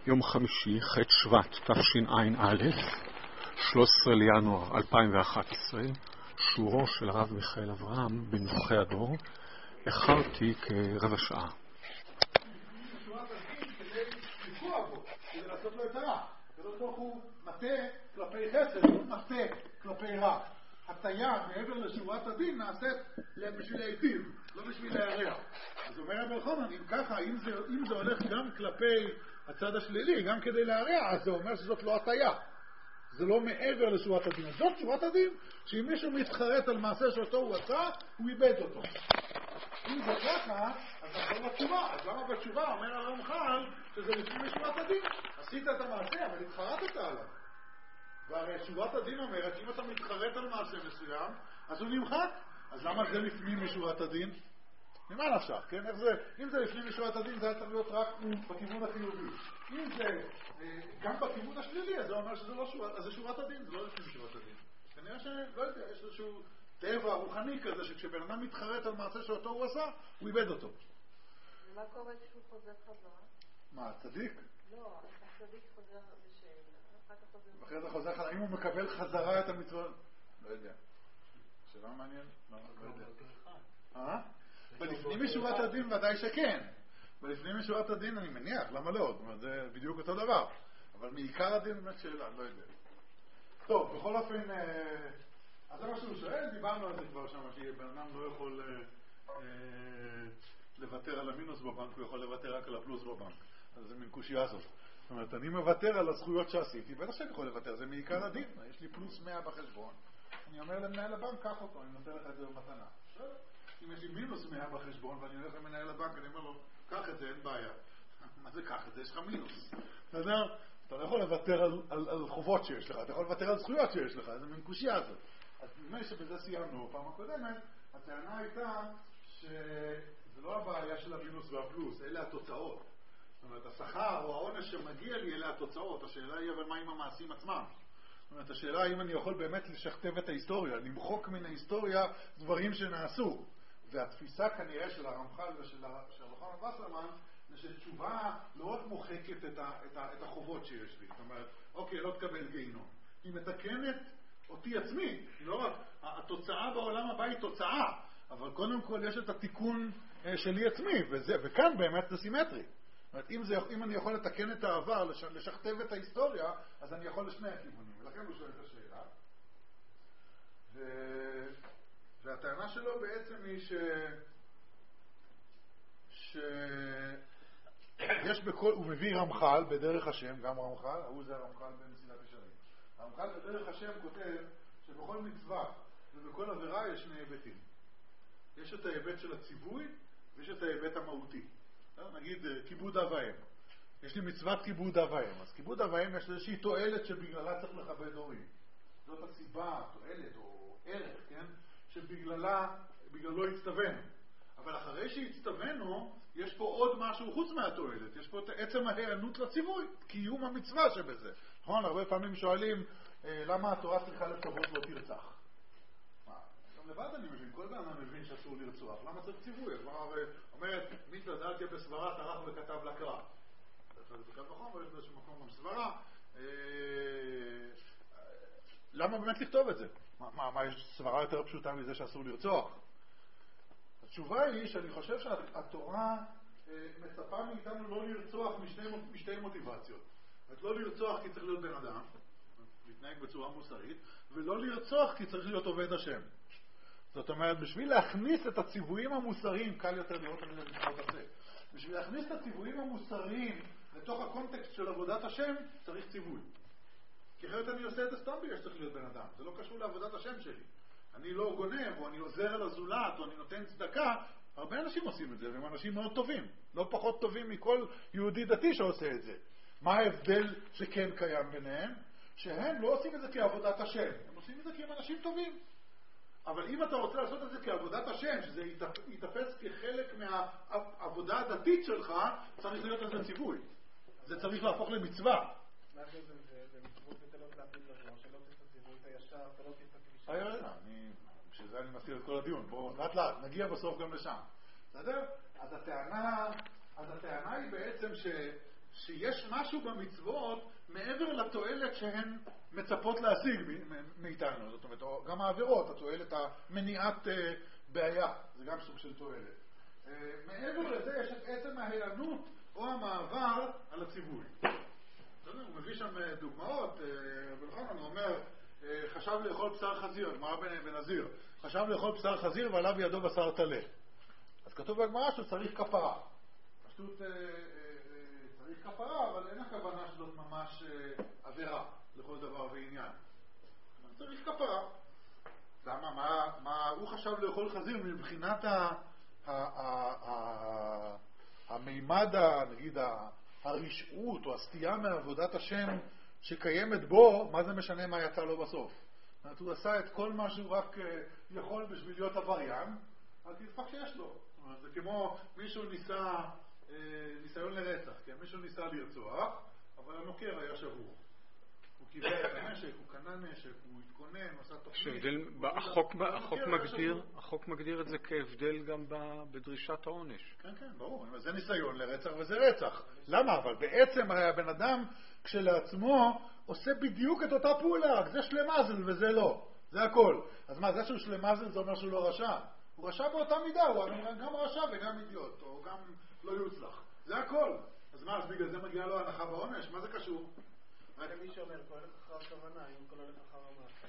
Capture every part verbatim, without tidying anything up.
יום חמישי, ח' שבט תשע"א, שלושה עשר לינואר אלפיים ואחת עשרה, שורו של הרב מיכאל אברהם בנבוכי הדור. איחרתי כרבע שעה. כדי לעשות לו את הרע. הקדוש ברוך הוא מטה כלפי חסד, הוא מטה כלפי רע. הטיה מעבר לשורת הדין נעשית בשביל להיטיב, לא בשביל להרע. אז אומר רבי אלחנן, אם ככה, אם זה, אם זה הולך גם כלפי הצד השלילי, גם כדי להרע, אז זה אומר שזאת לא הטיה. זה לא מעבר לשורת הדין. זאת שורת הדין, שאם מישהו מתחרט על מעשה שאותו הוא עשה, הוא איבד אותו. אם זה ככה, אז נכון בתשובה. אז למה בתשובה אומר הרמח"ל שזה לפני שורת הדין? עשית את המעשה, אבל התחרטת עליו. והרי שורת הדין אומרת שאם אתה מתחרט על מעשה מסוים, אז הוא נמחק. אז למה זה לפנים משורת הדין? ממה נפשך, כן? איך זה, אם זה לפנים משורת הדין, זה היה צריך להיות רק בכיוון החיובי. אם זה גם בכיוון השלילי, אז זה אומר שזה לא שורת, אז זה שורת הדין, זה לא לפנים משורת הדין. כנראה שלא יודע, יש איזשהו טבע רוחני כזה, שכשבן אדם מתחרט על מעשה שאותו הוא עשה, הוא איבד אותו. ומה קורה כשהוא חוזר חזרה? מה, צדיק? לא, הצדיק חוזר בשאלה, אחר כך חוזר... אחרי זה חוזר חזרה, אם הוא מקבל חזרה את המצוות, לא יודע. שאלה מעניין? לא, לא יודע. אה? בלפנים משורת הדין ודאי שכן. בלפנים משורת הדין אני מניח, למה לא? זאת אומרת, זה בדיוק אותו דבר. אבל מעיקר הדין באמת שאלה, לא יודע. טוב, בכל אופן, אז זה מה שהוא שואל, דיברנו על זה כבר שם, שבן אדם לא יכול לוותר על המינוס בבנק, הוא יכול לוותר רק על הפלוס בבנק. אז זה מין קושיה זאת. זאת אומרת, אני מוותר על הזכויות שעשיתי, בטח שאני יכול לוותר, זה מעיקר הדין. יש לי פלוס מאה בחשבון. אני אומר למנהל הבנק, קח אותו, אני נותן לך את זה במתנה. אם יש לי מינוס מאה בחשבון ואני הולך למנהל הבנק, אני אומר לו, קח את זה, אין בעיה. מה זה קח את זה? יש לך מינוס. אתה יודע, אתה לא יכול לוותר על, על, על חובות שיש לך, אתה יכול לוותר על זכויות שיש לך, זה מין קושיה הזאת. אז נדמה שבזה סיימנו פעם הקודמת, הטענה הייתה שזה לא הבעיה של המינוס והפלוס, אלה התוצאות. זאת אומרת, השכר או העונש שמגיע לי, אלה התוצאות. השאלה היא, אבל מה עם המעשים עצמם? זאת אומרת, השאלה האם אני יכול באמת לשכתב את ההיסטוריה, למחוק מן ההיסטוריה דברים שנעשו. והתפיסה כנראה של הרמח"ל ושל רוחמה וסרמן, זה שתשובה לא רק מוחקת את, ה, את, ה, את החובות שיש לי. זאת אומרת, אוקיי, לא תקבל גיהנום. היא מתקנת אותי עצמי. לא רק, התוצאה בעולם הבא היא תוצאה, אבל קודם כל יש את התיקון שלי עצמי, וזה, וכאן באמת זה סימטרי. זאת אומרת, אם, זה, אם אני יכול לתקן את העבר, לשכתב את ההיסטוריה, אז אני יכול לשני הכיוונים. ולכן הוא שואל את השאלה. ו... והטענה שלו בעצם היא ש... ש... יש בכל... הוא מביא רמח"ל בדרך השם, גם רמח"ל, הוא זה הרמח"ל במסילת ישרים. הרמח"ל בדרך השם כותב שבכל מצווה ובכל עבירה יש שני היבטים. יש את ההיבט של הציווי ויש את ההיבט המהותי. נגיד כיבוד אב ואם. יש לי מצוות כיבוד אב ואם. אז כיבוד אב ואם יש איזושהי תועלת שבגללה צריך לכבד הורים. זאת הסיבה, תועלת או ערך, כן? שבגללה, בגללו הצטווינו. אבל אחרי שהצטווינו, יש פה עוד משהו חוץ מהתועלת. יש פה את עצם ההיענות לציווי, קיום המצווה שבזה. נכון, הרבה פעמים שואלים, למה התורה צריכה לצוות לא תרצח? מה? גם לבד אני מבין, כל פעם אני מבין שאסור לרצוח. למה צריך ציווי? הגמרא אומרת, מיתלה דלתיה בסברה, טרח וכתב לקרא. זה כאן נכון, יש באיזשהו מקום גם סברה. למה באמת לכתוב את זה? מה, מה, מה יש סברה יותר פשוטה מזה שאסור לרצוח? התשובה היא שאני חושב שהתורה אה, מצפה מאיתנו לא לרצוח משני, משתי מוטיבציות. זאת לא לרצוח כי צריך להיות בן אדם, להתנהג בצורה מוסרית, ולא לרצוח כי צריך להיות עובד השם. זאת אומרת, בשביל להכניס את הציוויים המוסריים, קל יותר לראות על זה בצורת עשה, בשביל להכניס את הציוויים המוסריים לתוך הקונטקסט של עבודת השם, צריך ציווי. כי אחרת אני עושה את זה סתם בגלל שצריך להיות בן אדם. זה לא קשור לעבודת השם שלי. אני לא גונב, או אני עוזר על הזולת, או אני נותן צדקה. הרבה אנשים עושים את זה, והם אנשים מאוד טובים. לא פחות טובים מכל יהודי דתי שעושה את זה. מה ההבדל שכן קיים ביניהם? שהם לא עושים את זה כעבודת השם. הם עושים את זה כי הם אנשים טובים. אבל אם אתה רוצה לעשות את זה כעבודת השם, שזה יתפס כחלק מהעבודה הדתית שלך, צריך להיות לזה ציווי. זה צריך להפוך למצווה. מה זה זה? זה מצוות ותלות להפיל לבוא, שלא תסתציבו את הישר, שלא תסתציבו. היי, אני, בשביל זה אני מתחיל את כל הדיון. בואו, לאט לאט, נגיע בסוף גם לשם. בסדר? אז הטענה, אז הטענה היא בעצם ש, שיש משהו במצוות מעבר לתועלת שהן מצפות להשיג מאיתנו. זאת אומרת, גם העבירות, התועלת המניעת בעיה, זה גם סוג של תועלת. מעבר לזה יש את עצם ההיענות או המעבר על הציווי. הוא מביא שם דוגמאות, ולכן הוא אומר, חשב לאכול בשר חזיר, הגמרא בנזיר, חשב לאכול בשר חזיר ועלה בידו בשר טלה. אז כתוב בגמרא שהוא צריך כפרה. פשוט צריך כפרה, אבל אין הכוונה שזאת ממש עבירה לכל דבר ועניין. צריך כפרה. למה? מה, מה הוא חשב לאכול חזיר מבחינת ה, ה, ה, ה, המימד, נגיד, הרשעות או הסטייה מעבודת השם שקיימת בו, מה זה משנה מה יצא לו בסוף? זאת אומרת, הוא עשה את כל מה שהוא רק יכול בשביל להיות עבריין, אז תדפק שיש לו. זאת אומרת, זה כמו מישהו ניסה, ניסיון לרצח, כן? מישהו ניסה לרצוח, אבל הנוקר היה שבור. הוא קיבל את הנשק, הוא קנה נשק, הוא התכונן, הוא עשה תוכנית. החוק מגדיר את זה כהבדל גם בדרישת העונש. כן, כן, ברור. זה ניסיון לרצח וזה רצח. למה? אבל בעצם הרי הבן אדם כשלעצמו עושה בדיוק את אותה פעולה, רק זה שלמזל וזה לא. זה הכל. אז מה, זה שהוא שלמזל זה אומר שהוא לא רשע? הוא רשע באותה מידה, הוא גם רשע וגם אידיוט, או גם לא יוצלח. זה הכל. אז מה, אז בגלל זה מגיעה לו הנחה בעונש? מה זה קשור? מי שאומר, כל הולך אחר הכוונה, אם כל הולך אחר המעשה.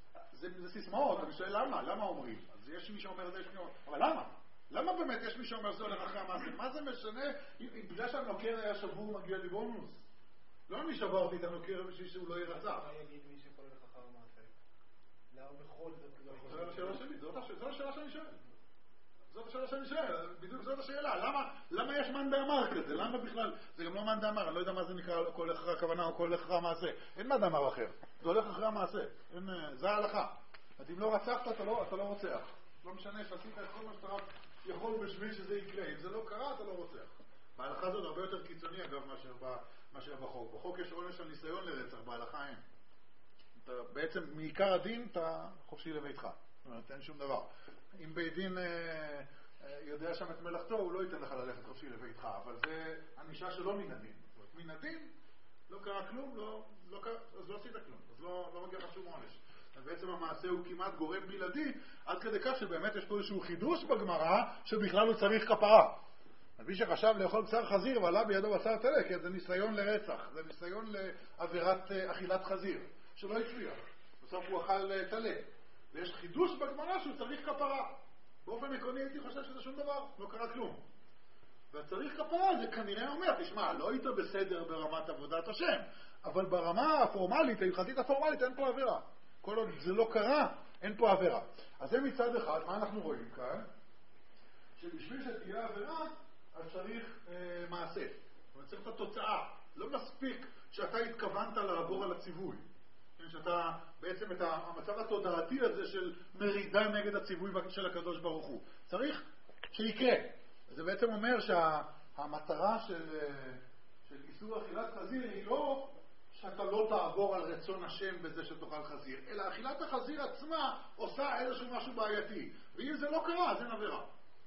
זה סיסמאות, אני שואל למה? למה אומרים? אז יש מי שאומר זה, יש מי שאומר... אבל למה? למה באמת יש מי שאומר זה הולך אחר המעשה? מה זה משנה? בגלל שהנוקר היה שבור מגיע לי בונוס. לא אני שברתי את הנוקר בשביל שהוא לא ירצח. מה יגיד מי שכל הולך אחר המעשה? למה בכל זאת לא יכול... זו השאלה שלי, זאת השאלה שאני שואל. זאת השאלה שאני שואל, בדיוק זאת השאלה. למה, למה יש מאן דאמר כזה? למה בכלל? זה גם לא מאן דאמר, אני לא יודע מה זה נקרא כל אחרי הכוונה או כל אחרי המעשה. אין מאן דאמר אחר. זה הולך אחרי המעשה. אין, זה ההלכה. אז אם לא רצחת, אתה לא, אתה לא רוצח. לא משנה שעשית את כל מה שאתה רק יכול בשביל שזה יקרה. אם זה לא קרה, אתה לא רוצח. בהלכה זאת הרבה יותר קיצוני, אגב, מאשר, מאשר בחוק. בחוק יש עונש על ניסיון לרצח, בהלכה אין. אתה, בעצם, מעיקר הדין, אתה חופשי לביתך. זאת אומרת, אין שום דבר. אם בית דין אה, אה, יודע שם את מלאכתו, הוא לא ייתן לך ללכת חופשי לביתך, אבל זה ענישה שלא מן הדין. מן הדין, לא קרה כלום, לא, לא קרה, אז לא עשית כלום, אז לא, לא מגיע לך שום עונש. אז בעצם המעשה הוא כמעט גורם בלעדי, עד כדי כך שבאמת יש פה איזשהו חידוש בגמרא, שבכלל הוא צריך כפרה. מי שחשב לאכול בשר חזיר ועלה בידו בשר טלה, כי זה ניסיון לרצח, זה ניסיון לעבירת אכילת חזיר, שלא הצליח. בסוף הוא אכל טלה. ויש חידוש בגמרא שהוא צריך כפרה. באופן עקרוני הייתי חושב שזה שום דבר, לא קרה כלום. והצריך כפרה זה כנראה אומר, תשמע, לא היית בסדר ברמת עבודת השם, אבל ברמה הפורמלית, ההלכתית הפורמלית, אין פה עבירה. כל עוד זה לא קרה, אין פה עבירה. אז זה מצד אחד, מה אנחנו רואים כאן? שבשביל שתהיה עבירה, אז צריך אה, מעשה. זאת אומרת, צריך את התוצאה. לא מספיק שאתה התכוונת לעבור על הציווי. שאתה בעצם את המצב התודעתי הזה של מרידה נגד הציווי של הקדוש ברוך הוא. צריך שיקרה. זה בעצם אומר שהמטרה של, של איסור אכילת חזיר היא לא שאתה לא תעבור על רצון השם בזה שתאכל חזיר, אלא אכילת החזיר עצמה עושה איזשהו משהו בעייתי. ואם זה לא קרה, אז אין עבירה.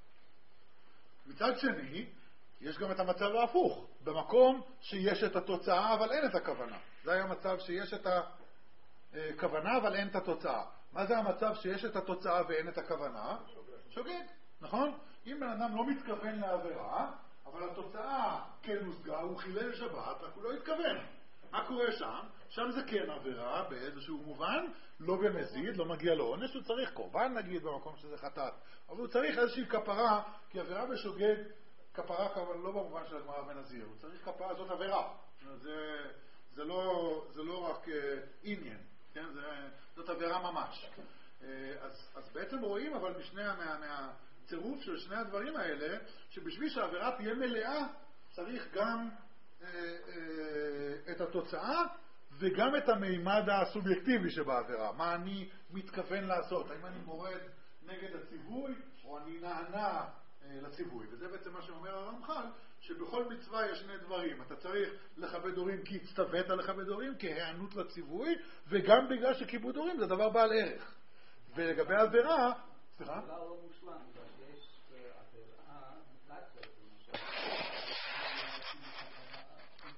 מצד שני, יש גם את המצב ההפוך. במקום שיש את התוצאה אבל אין את הכוונה. זה היה מצב שיש את הכוונה אבל אין את התוצאה. מה זה המצב שיש את התוצאה ואין את הכוונה? שוגג, נכון? אם בן אדם לא מתכוון לעבירה, אבל התוצאה כן הושגה, הוא חילל שבת, רק הוא לא התכוון. מה קורה שם? שם זה כן עבירה באיזשהו מובן, לא במזיד, לא מגיע לו עונש, הוא צריך קורבן נגיד במקום שזה חטאת, אבל הוא צריך איזושהי כפרה, כי עבירה בשוגג, כפרה אבל לא במובן של הגמרא בנזיר, הוא צריך כפרה, זאת עבירה. זה, זה, לא, זה לא רק uh, עניין, כן? זה, זאת עבירה ממש. Uh, אז, אז בעצם רואים אבל בשני מה, מהצירוף של שני הדברים האלה, שבשביל שהעבירה תהיה מלאה, צריך גם uh, uh, את התוצאה, וגם את המימד הסובייקטיבי שבעבירה. מה אני מתכוון לעשות? האם אני מורד נגד הציווי, או אני נענה לציווי. וזה בעצם מה שאומר הרמח"ל, שבכל מצווה יש שני דברים. אתה צריך לכבד הורים כי הצטוות לכבד הורים, כהיענות לציווי, וגם בגלל שכיבוד הורים זה דבר בעל ערך. ולגבי עבירה, סליחה? זה לא מושלם, יש עבירה, מוטציה,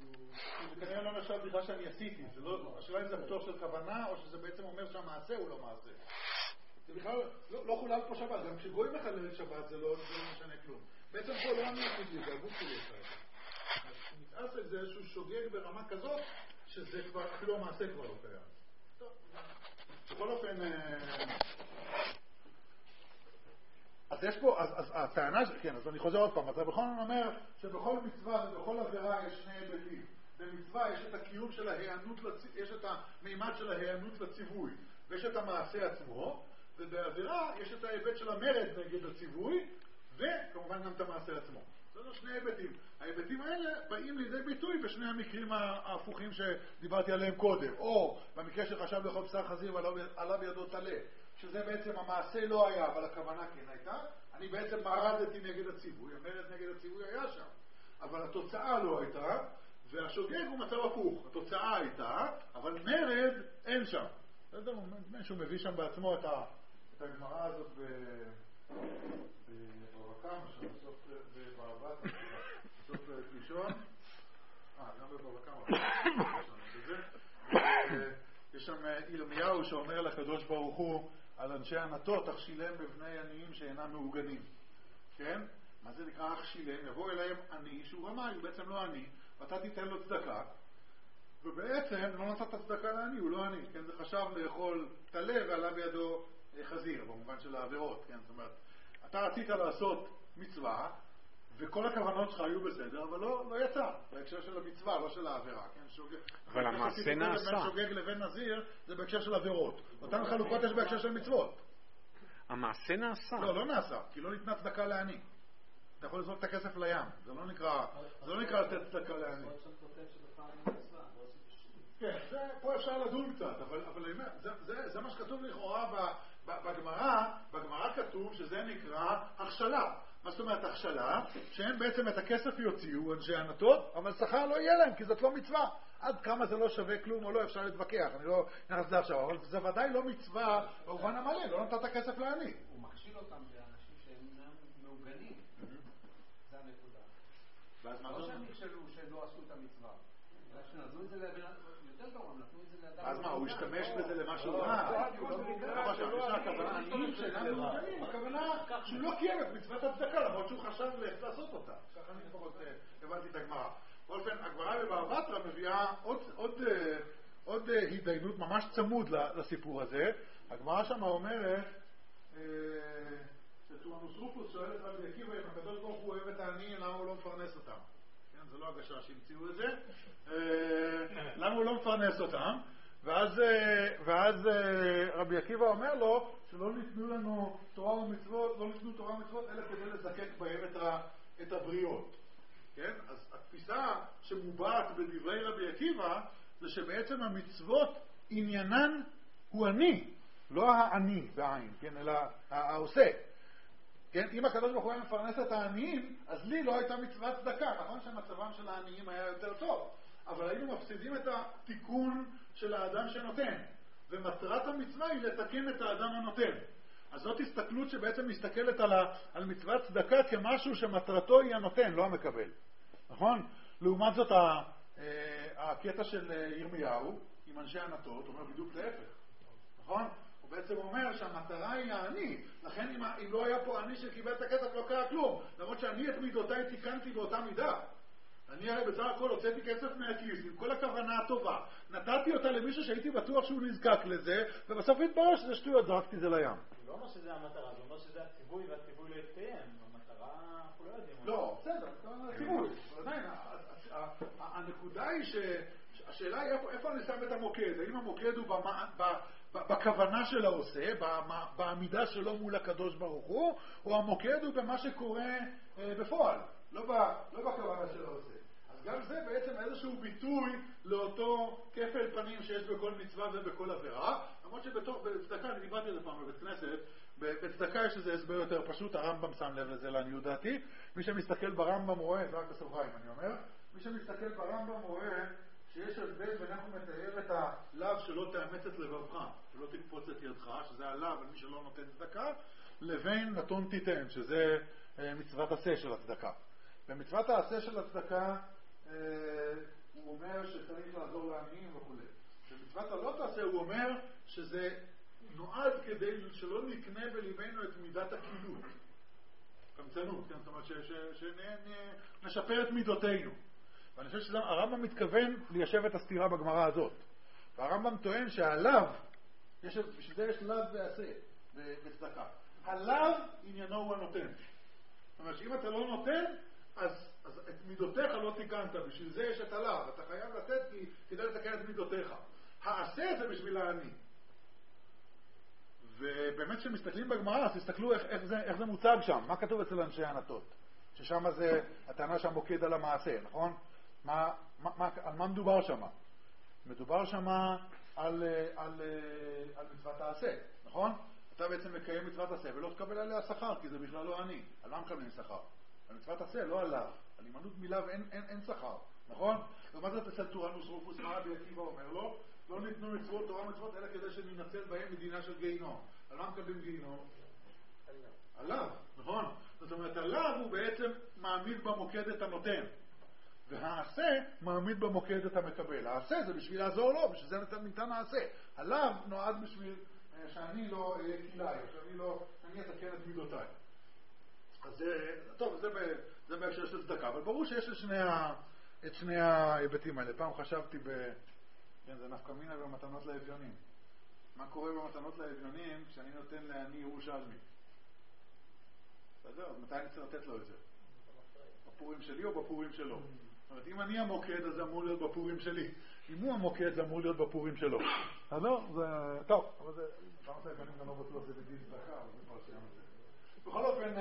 עכשיו בגלל שאני עשיתי, השאלה אם זה פטור של כוונה או שזה בעצם אומר שהמעשה הוא לא מעשה. זה בכלל, לא חולב פה שבת, גם כשגוי מחלל שבת זה לא משנה כלום. בעצם פה לא אני עשיתי, זה הגוף שלי עשה את זה. אז מתעסק זה איזשהו שוגג ברמה כזאת שזה כבר, אפילו המעשה כבר לא קיים. טוב, בכל אופן, אז יש פה, אז, אז הטענה, כן, אז אני חוזר עוד פעם, אז בכל זאת אומר שבכל מצווה ובכל עבירה יש שני היבטים. במצווה יש את הקיום של ההיענות, יש את המימד של ההיענות לציווי, ויש את המעשה עצמו, ובעבירה יש את ההיבט של המרד נגד הציווי, וכמובן גם את המעשה עצמו. זה שני היבטים. ההיבטים האלה באים לידי ביטוי בשני המקרים ההפוכים שדיברתי עליהם קודם, או במקרה שחשב לאכול בשר חזיר ועלה בידו טלה, שזה בעצם המעשה לא היה, אבל הכוונה כן הייתה. אני בעצם מרדתי נגד הציווי, המרד נגד הציווי היה שם, אבל התוצאה לא הייתה, והשוגג הוא מצב הפוך. התוצאה הייתה, אבל מרד אין שם. מישהו מביא שם בעצמו את הגמרא הזאת בבבא קמא, בסוף בבבא, בסוף קישון, אה, גם בבבא קמא, יש שם ירמיהו שאומר לקדוש ברוך הוא על אנשי ענתו, תכשילם בבני עניים שאינם מעוגנים. כן? מה זה נקרא אכשילם? יבוא אליהם עני שהוא רמאי, הוא בעצם לא עני, ואתה תיתן לו צדקה, ובעצם לא נתת צדקה לעני, הוא לא עני. כן? זה חשב לאכול טלה ועלה בידו חזיר, במובן של העבירות. כן? זאת אומרת, אתה רצית לעשות מצווה, וכל הכוונות שלך היו בסדר, אבל לא, לא יצא. בהקשר של המצווה, לא של העבירה. כן? שוגג, אבל המעשה נעשה. בין שוגג לבין נזיר, זה בהקשר של עבירות. אותן חלוקות יש בהקשר של מצוות. המעשה נעשה. לא, לא נעשה, כי לא ניתנה צדקה לעני. אתה יכול לזרוק את הכסף לים. זה לא נקרא, זה לא נקרא לתת צדקה לעני. כן, זה, פה אפשר לדון קצת, אבל, אבל זה, זה, זה מה שכתוב לכאורה בגמרא. בגמרא כתוב שזה נקרא הכשלה. מה זאת אומרת הכשלה? שהם בעצם את הכסף יוציאו אנשי ענתות, אבל שכר לא יהיה להם, כי זאת לא מצווה. עד כמה זה לא שווה כלום או לא, אפשר להתווכח. אני לא נכנס לזה עכשיו, אבל זה ודאי לא מצווה במובן המלא, לא נתת כסף לעני. הוא מכשיל אותם לאנשים שאינם מעוגנים. זה הנקודה. לא שהם נכשלו שהם לא עשו את המצווה. נתנו את זה לאדם, יותר גרוע, נתנו את זה לאדם. אז מה, הוא השתמש בזה למשהו רע? לא חשב, יש לה הכוונה, עניים שאינם מעוגנים, הכוונה שהוא לא קיים את מצוות הצדקה, למרות שהוא חשב לעשות אותה. ככה אני לפחות הבנתי את הגמרא. בכל אופן, הגמרא בבבא בתרא מביאה עוד, עוד, עוד התדיינות ממש צמוד לסיפור הזה. הגמרא שם אומרת, שטורנוס רופוס שואל את רבי עקיבא, אם הקדוש ברוך הוא אוהב את העניים, למה הוא לא מפרנס אותם? כן, זה לא הגשה שהמציאו את זה. למה הוא לא מפרנס אותם? ואז, ואז רבי עקיבא אומר לו, שלא ניתנו לנו תורה ומצוות, לא ניתנו תורה ומצוות, אלא כדי לזקק בהם את הבריות. כן? אז התפיסה שמובעת בדברי רבי עקיבא זה שבעצם המצוות עניינן הוא אני, לא העני בעין, כן? אלא העושה. כן? אם הקדוש ברוך הוא היה מפרנס את העניים, אז לי לא הייתה מצוות צדקה. נכון שמצבם של העניים היה יותר טוב, אבל היינו מפסידים את התיקון של האדם שנותן, ומטרת המצווה היא לתקן את האדם הנותן. אז זאת הסתכלות שבעצם מסתכלת על, ה, על מצוות צדקה כמשהו שמטרתו היא הנותן, לא המקבל. נכון? לעומת זאת, ה, הקטע של ירמיהו עם אנשי ענתות אומר בדיוק להפך. נכון? הוא בעצם אומר שהמטרה היא העני. לכן אם, אם לא היה פה עני שקיבל את הכסף לא קרה כלום. למרות שאני את מידותיי תיקנתי באותה מידה. אני הרי בסך הכל הוצאתי כסף מהכיס עם כל הכוונה הטובה. נתתי אותה למישהו שהייתי בטוח שהוא נזקק לזה, ובסוף התברר שזה שטויות, זרקתי זה לים. לא אומר שזה המטרה, זה אומר שזה הציווי, והציווי לא יתקיים. המטרה, אנחנו לא יודעים. לא, בסדר, זה הציווי. אבל עדיין, הנקודה היא שהשאלה היא איפה אני שם את המוקד. האם המוקד הוא בכוונה של העושה, בעמידה שלו מול הקדוש ברוך הוא, או המוקד הוא במה שקורה בפועל, לא בכוונה של העושה. אז גם זה בעצם איזשהו ביטוי לאותו כפל פנים שיש בכל מצווה ובכל עבירה, למרות שבצדקה, אני דיברתי על זה פעם בבית כנסת, בצדקה יש איזה הסבר יותר פשוט, הרמב"ם שם לב לזה לעניות דעתי. מי שמסתכל ברמב"ם רואה, זה רק בסוגריים אני אומר, מי שמסתכל ברמב"ם רואה שיש הבדל בין איך הוא מתאר את הלאו שלא תאמץ את לבבך, שלא תקפוץ את ידך, שזה הלאו על מי שלא נותן צדקה, לבין נתון תיתן, שזה מצוות עשה של הצדקה. במצוות העשה של הצדקה הוא אומר שצריך לעזור לעניים וכו'. במצוות הלא תעשה הוא אומר שזה נועד כדי שלא נקנה בליבנו את מידת הכילות. קמצנות, כן? זאת אומרת שנשפר את מידותינו. ואני חושב שהרמב"ם מתכוון ליישב את הסתירה בגמרא הזאת. והרמב"ם טוען שהלאו, בשביל זה יש לאו ועשה בצדקה. הלאו עניינו הוא הנותן. זאת אומרת שאם אתה לא נותן, אז, אז את מידותיך לא תיקנת. בשביל זה יש את הלאו. אתה חייב לתת כי, כדי לתקן את מידותיך. העשה זה בשביל העני. ובאמת כשמסתכלים בגמרא, אז תסתכלו איך, איך, זה, איך זה מוצג שם. מה כתוב אצל אנשי הענתות? ששם זה, הטענה שם מוקד על המעשה, נכון? מה, מה, מה, על מה מדובר שם? מדובר שם על, על, על, על מצוות העשה, נכון? אתה בעצם מקיים מצוות עשה ולא תקבל עליה שכר, כי זה בכלל לא אני. על מה מקבלים שכר? על מצוות עשה, לא עליו. על הימנעות מלאו אין, אין, אין שכר, נכון? ומה זאת אצל תורנוס רופוס, מה רבי עקיבא אומר לו? לא ניתנו מצוות, תורה מצוות, אלא כדי שננצל בהם מדינה של גיהינום. על מה מקבלים גיהינום? עליו, נכון? זאת אומרת, עליו הוא בעצם מעמיד במוקד את הנותן. והעשה מעמיד במוקד את המקבל. העשה זה בשביל לעזור לו, בשביל זה ניתן העשה. עליו נועד בשביל שאני לא אהיה כלאי, שאני לא, שאני אתקן את מידותיי. אז זה, טוב, זה, זה בהקשר של צדקה, אבל ברור שיש את שני, את שני ההיבטים האלה. פעם חשבתי ב... כן, זה נפקא מינה במתנות לאביונים. מה קורה במתנות לאביונים כשאני נותן לעני ירושלמי? בסדר? אז מתי אני צריך לתת לו את זה? בפורים שלי או בפורים שלו? זאת אומרת, אם אני המוקד, אז זה אמור להיות בפורים שלי. אם הוא המוקד, זה אמור להיות בפורים שלו. אז לא, זה... טוב, אבל זה... מתנות לאביונים גם לא בטוח, זה בדין צדקה, אבל זה כבר שייך את זה. בכל אופן,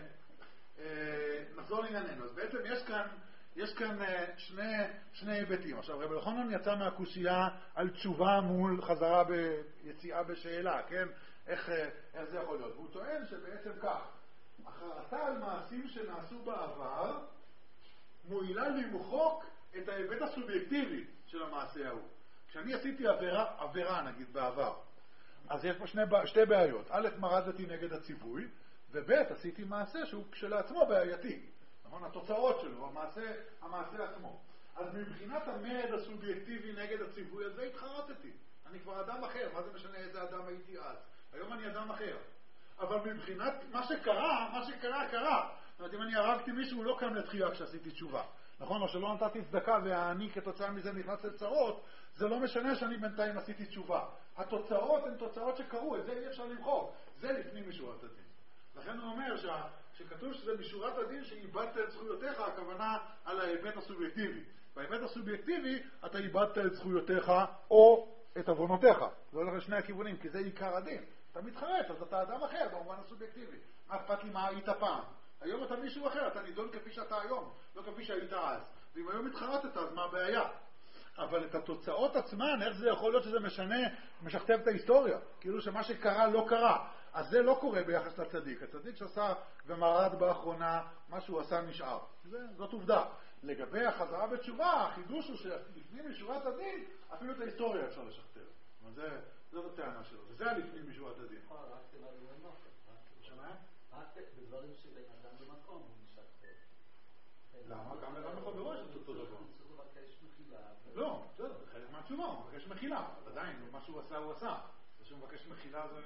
נחזור לענייננו. אז בעצם יש כאן... יש כאן שני, שני היבטים. עכשיו, רבי אלחנן יצא מהקושייה על תשובה מול חזרה ביציאה בשאלה, כן? איך, איך זה יכול להיות? והוא טוען שבעצם כך, החרטה על מעשים שנעשו בעבר, מועילה למחוק את ההיבט הסובייקטיבי של המעשה ההוא. כשאני עשיתי עבירה, עבירה נגיד בעבר, אז יש פה שני, שתי בעיות. א', מרדתי נגד הציווי, וב', עשיתי מעשה שהוא כשלעצמו בעייתי. נכון? התוצאות שלו, המעשה, המעשה עצמו. אז מבחינת המרד הסובייקטיבי נגד הציווי הזה התחרטתי. אני כבר אדם אחר, מה זה משנה איזה אדם הייתי אז? היום אני אדם אחר. אבל מבחינת מה שקרה, מה שקרה, קרה. זאת אומרת, אם אני הרגתי מישהו, הוא לא קם לתחייה כשעשיתי תשובה. נכון? או שלא נתתי צדקה ואני כתוצאה מזה נכנס לצרות, זה לא משנה שאני בינתיים עשיתי תשובה. התוצאות הן תוצאות שקרו, את זה אי אפשר למחוק. זה לפנים משורת הדין. לכן הוא אומר שה... שכתוב שזה משורת הדין שאיבדת את זכויותיך, הכוונה על ההיבט הסובייקטיבי. בהיבט הסובייקטיבי אתה איבדת את זכויותיך או את עוונותיך. זה הולך לשני הכיוונים, כי זה עיקר הדין. אתה מתחרט, אז אתה אדם אחר במובן הסובייקטיבי. מה אכפת לי מה היית פעם? היום אתה מישהו אחר, אתה נידון כפי שאתה היום, לא כפי שהיית אז. ואם היום התחרטת, אז מה הבעיה? אבל את התוצאות עצמן, איך זה יכול להיות שזה משנה, משכתב את ההיסטוריה? כאילו שמה שקרה לא קרה. אז זה לא קורה ביחס לצדיק. הצדיק שעשה ומרד באחרונה, מה שהוא עשה נשאר. זה, זאת עובדה. לגבי החזרה בתשובה, החידוש הוא שלפנים משורת הדין, אפילו את ההיסטוריה אפשר לשכתב. זה, זאת הטענה שלו. וזה לפנים משורת הדין. רק בדברים במקום. שומע? רק בדברים שבן אדם במקום הוא משכתב. למה? גם אדם מחברו יש אותו דבר. צריך לבקש מחילה. לא, זה חלק מהתשובה, הוא מבקש מחילה. עדיין, מה שהוא עשה, הוא עשה. זה שהוא מבקש מחילה זה...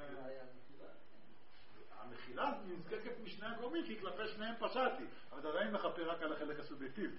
המחילה נזקקת משני הגורמים, כי כלפי שניהם פשעתי, אבל עדיין מחפר רק על החלק הסובייקטיבי.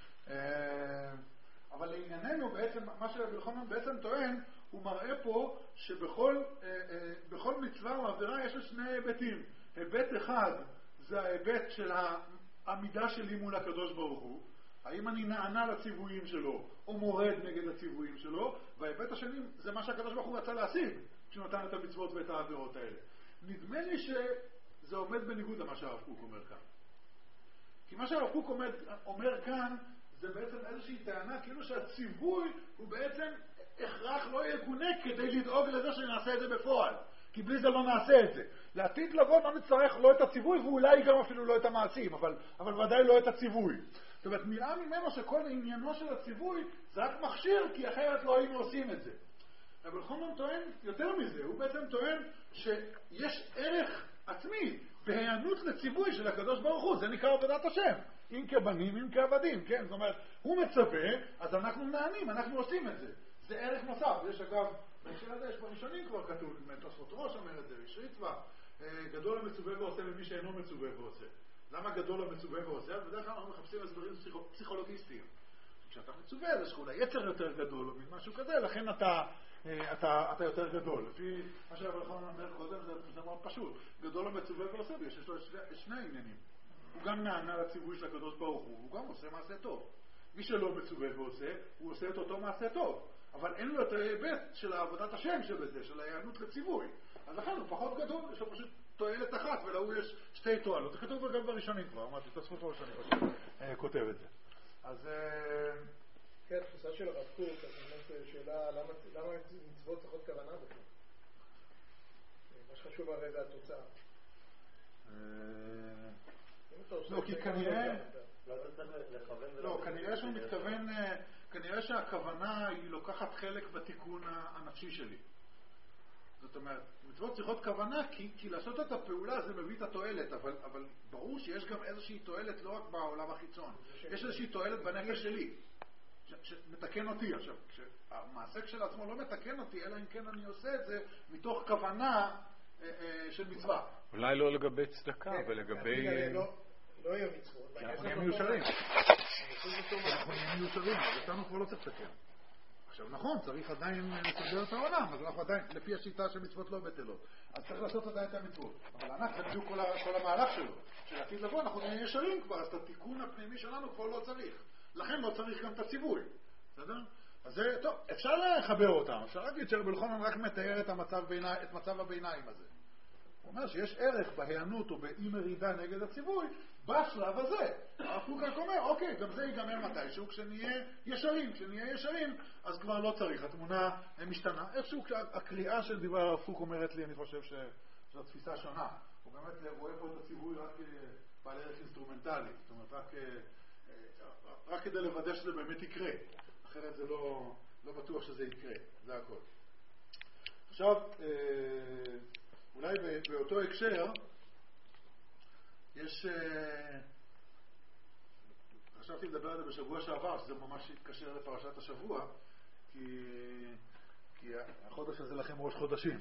אבל לענייננו, בעצם, מה שרבי אלחנן בעצם טוען, הוא מראה פה שבכל בכל מצווה או עבירה יש שני היבטים. היבט אחד זה ההיבט של העמידה שלי מול הקדוש ברוך הוא, האם אני נענה לציוויים שלו או מורד נגד הציוויים שלו, וההיבט השני זה מה שהקדוש ברוך הוא רצה להשיג כשהוא נתן את המצוות ואת העבירות האלה. נדמה לי שזה עומד בניגוד למה שהרב קוק אומר כאן. כי מה שהרב קוק אומר, אומר כאן זה בעצם איזושהי טענה כאילו שהציווי הוא בעצם הכרח לא יגונה כדי לדאוג לזה שנעשה את זה בפועל. כי בלי זה לא נעשה את זה. לעתיד לבוא לא נצטרך לא את הציווי ואולי גם אפילו לא את המעשים, אבל, אבל ודאי לא את הציווי. זאת אומרת, נראה ממנו שכל עניינו של הציווי זה רק מכשיר, כי אחרת לא היינו עושים את זה. אבל אלחנן טוען יותר מזה, הוא בעצם טוען שיש ערך עצמי בהיענות לציווי של הקדוש ברוך הוא, זה נקרא עבודת השם. אם כבנים, אם כעבדים, כן? זאת אומרת, הוא מצווה, אז אנחנו נענים, אנחנו עושים את זה. זה ערך נוסף. יש אגב, בהקשר הזה יש בראשונים כבר כתוב, תוספות ראש אומר את זה, יש ריצווה, גדול המצווה ועושה למי שאינו מצווה ועושה. למה גדול המצווה ועושה? אז בדרך כלל אנחנו מחפשים הסברים פסיכולוגיסטיים. כשאתה מצווה, זה שאולי יצר יותר גדול או משהו כזה, לכן אתה, אתה, אתה יותר גדול. לפי מה שהרבן אומר קודם, זה, זה מאוד פשוט. גדול המצווה ועושה, יש לו שני, שני עניינים. הוא גם נענה לציווי של הקדוש ברוך הוא, הוא גם עושה מעשה טוב. מי שלא מצווה ועושה, הוא עושה את אותו מעשה טוב. אבל אין לו את ההיבט של עבודת השם שבזה, של ההיענות לציווי. אז לכן הוא פחות גדול, יש לו פשוט תועלת אחת, ולהוא יש שתי תועלות. זה כתוב גם בראשונים כבר, אמרתי, תוספות ראש אני חושב, כותב את זה. אז... כן, התפיסה של הרב קוק, אז באמת שאלה, למה מצוות צריכות כוונה בכלל? מה שחשוב הרי זה התוצאה. לא, כי כנראה... לא, כנראה שהוא מתכוון... כנראה שהכוונה היא לוקחת חלק בתיקון הנפשי שלי. זאת אומרת, מצוות צריכות כוונה, כי, כי לעשות את הפעולה זה מביא את התועלת, אבל, אבל ברור שיש גם איזושהי תועלת לא רק בעולם החיצון, יש איזושהי תועלת בנפש שלי, ש, שמתקן אותי. עכשיו, המעשה כשלעצמו לא מתקן אותי, אלא אם כן אני עושה את זה מתוך כוונה אה, אה, של מצווה. אולי לא לגבי צדקה, ולגבי... לא יהיה מצוות. אנחנו נהיה מיושרים. אנחנו נהיה מיושרים, אז אותנו כבר לא צריך לתקן. עכשיו נכון, צריך עדיין לסדר את העולם, אז אנחנו עדיין, לפי השיטה שמצוות לא בטלות, אז צריך לעשות עדיין את המצוות. אבל אנחנו, זה בדיוק כל, כל המהלך שלו. שלעתיד לבוא אנחנו נהיה ישרים כבר, אז את התיקון הפנימי שלנו כבר לא צריך. לכן לא צריך גם את הציווי. בסדר? אז זה, טוב, אפשר לחבר אותם. אפשר להגיד שרבי אלחנן רק מתאר את המצב ביני, את מצב הביניים הזה. הוא אומר שיש ערך בהיענות או באי מרידה נגד הציווי בשלב הזה. הרב קוק רק אומר, אוקיי, גם זה ייגמר מתישהו, כשנהיה ישרים, כשנהיה ישרים, אז כבר לא צריך, התמונה משתנה. איכשהו הקריאה של דברי הרב קוק אומרת לי, אני חושב שזו תפיסה שונה. הוא באמת רואה פה את הציווי רק בעל ערך אינסטרומנטלי, זאת אומרת, רק, רק כדי לוודא שזה באמת יקרה. אחרת זה לא, לא בטוח שזה יקרה, זה הכל. עכשיו, אולי באותו הקשר, יש... חשבתי לדבר על זה בשבוע שעבר, שזה ממש התקשר לפרשת השבוע, כי, כי החודש הזה לכם ראש חודשים.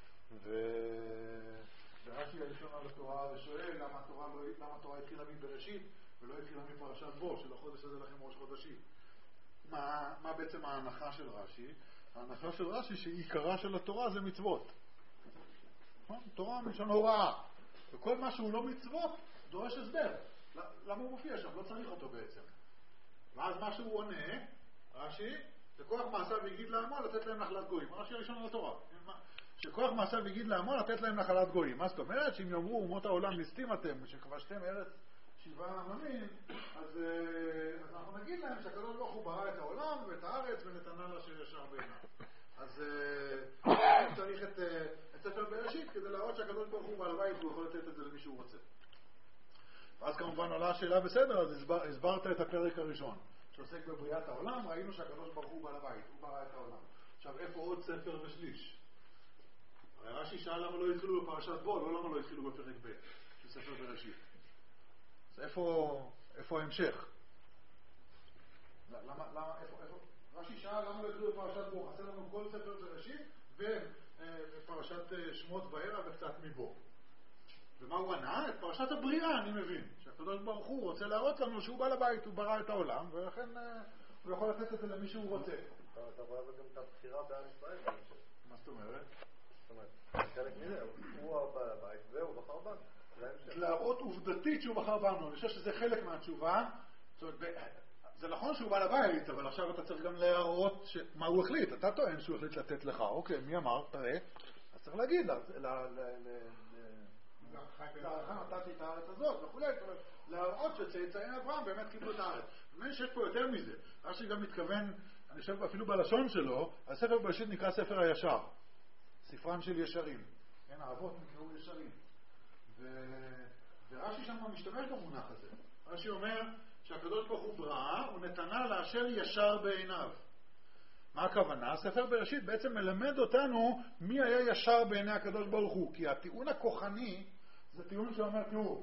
ורש"י הראשון על התורה ושואל למה התורה, לא, למה התורה התחילה מבראשית ולא התחילה מפרשת בו, של החודש הזה לכם ראש חודשים. מה, מה בעצם ההנחה של רש"י? ההנחה של רש"י שעיקרה של התורה זה מצוות. תורה מלשון הוראה, וכל מה שהוא לא מצוות דורש הסבר. למה הוא מופיע שם? לא צריך אותו בעצם. ואז מה שהוא עונה, רש"י, שכוח מעשיו והגיד לעמו לתת להם נחלת גויים. רש"י הראשון על התורה. שכוח מעשיו והגיד לעמו לתת להם נחלת גויים. מה זאת אומרת? שאם יאמרו אומות העולם ליסטים אתם, שכבשתם ארץ שבעה עממים, אז, אז אנחנו נגיד להם שהקדוש ברוך הוא ברא את העולם ואת הארץ ונתנה לה שישר בעיניו. אז צריך את... ספר בראשית כדי להראות שהקדוש ברוך הוא בעל הבית והוא יכול לתת את זה למי שהוא רוצה. ואז כמובן עולה השאלה בסדר, אז הסבר, הסברת את הפרק הראשון שעוסק בבריאת העולם, ראינו שהקדוש ברוך הוא בעל הבית, הוא ברא את העולם. עכשיו איפה עוד ספר ושליש? הרי רש"י שאל למה לא התחילו בפרשת בו, לא למה לא התחילו בפרק ב' של ספר בראשית. אז איפה, איפה ההמשך? למה, למה, איפה, איפה? רש"י שאל למה לא התחילו בפרשת בו, חסר לנו כל ספר בראשית ו... פרשת שמות וערב וקצת מבו. ומה הוא ענה? את פרשת הבריאה, אני מבין. שהקדוש ברוך הוא רוצה להראות לנו שהוא בעל הבית, הוא ברא את העולם, ולכן הוא יכול לתת את זה למי שהוא רוצה. אתה רואה גם את הבחירה בעם ישראל. מה זאת אומרת? זאת אומרת, חלק מזה, הוא בעל הבית והוא בחר בנו. להראות עובדתית שהוא בחר בנו. אני חושב שזה חלק מהתשובה. זה נכון שהוא בעל הבית, אבל עכשיו אתה צריך גם להראות מה הוא החליט. אתה טוען שהוא החליט לתת לך. אוקיי, מי אמר? תראה. אז צריך להגיד, נתתי את הארץ הזאת וכו', להראות שצאצאי אברהם באמת קיבלו את הארץ. אני חושב שיש פה יותר מזה. רש"י גם מתכוון, אני חושב אפילו בלשון שלו, הספר בראשית נקרא ספר הישר. ספרם של ישרים. כן, האבות נקראו ישרים. ורש"י שם משתמש במונח הזה. רש"י אומר שהקדוש ברוך הוא ברא, הוא נתנה לאשר ישר בעיניו. מה הכוונה? ספר בראשית בעצם מלמד אותנו מי היה ישר בעיני הקדוש ברוך הוא. כי הטיעון הכוחני זה טיעון שאומר, תראו,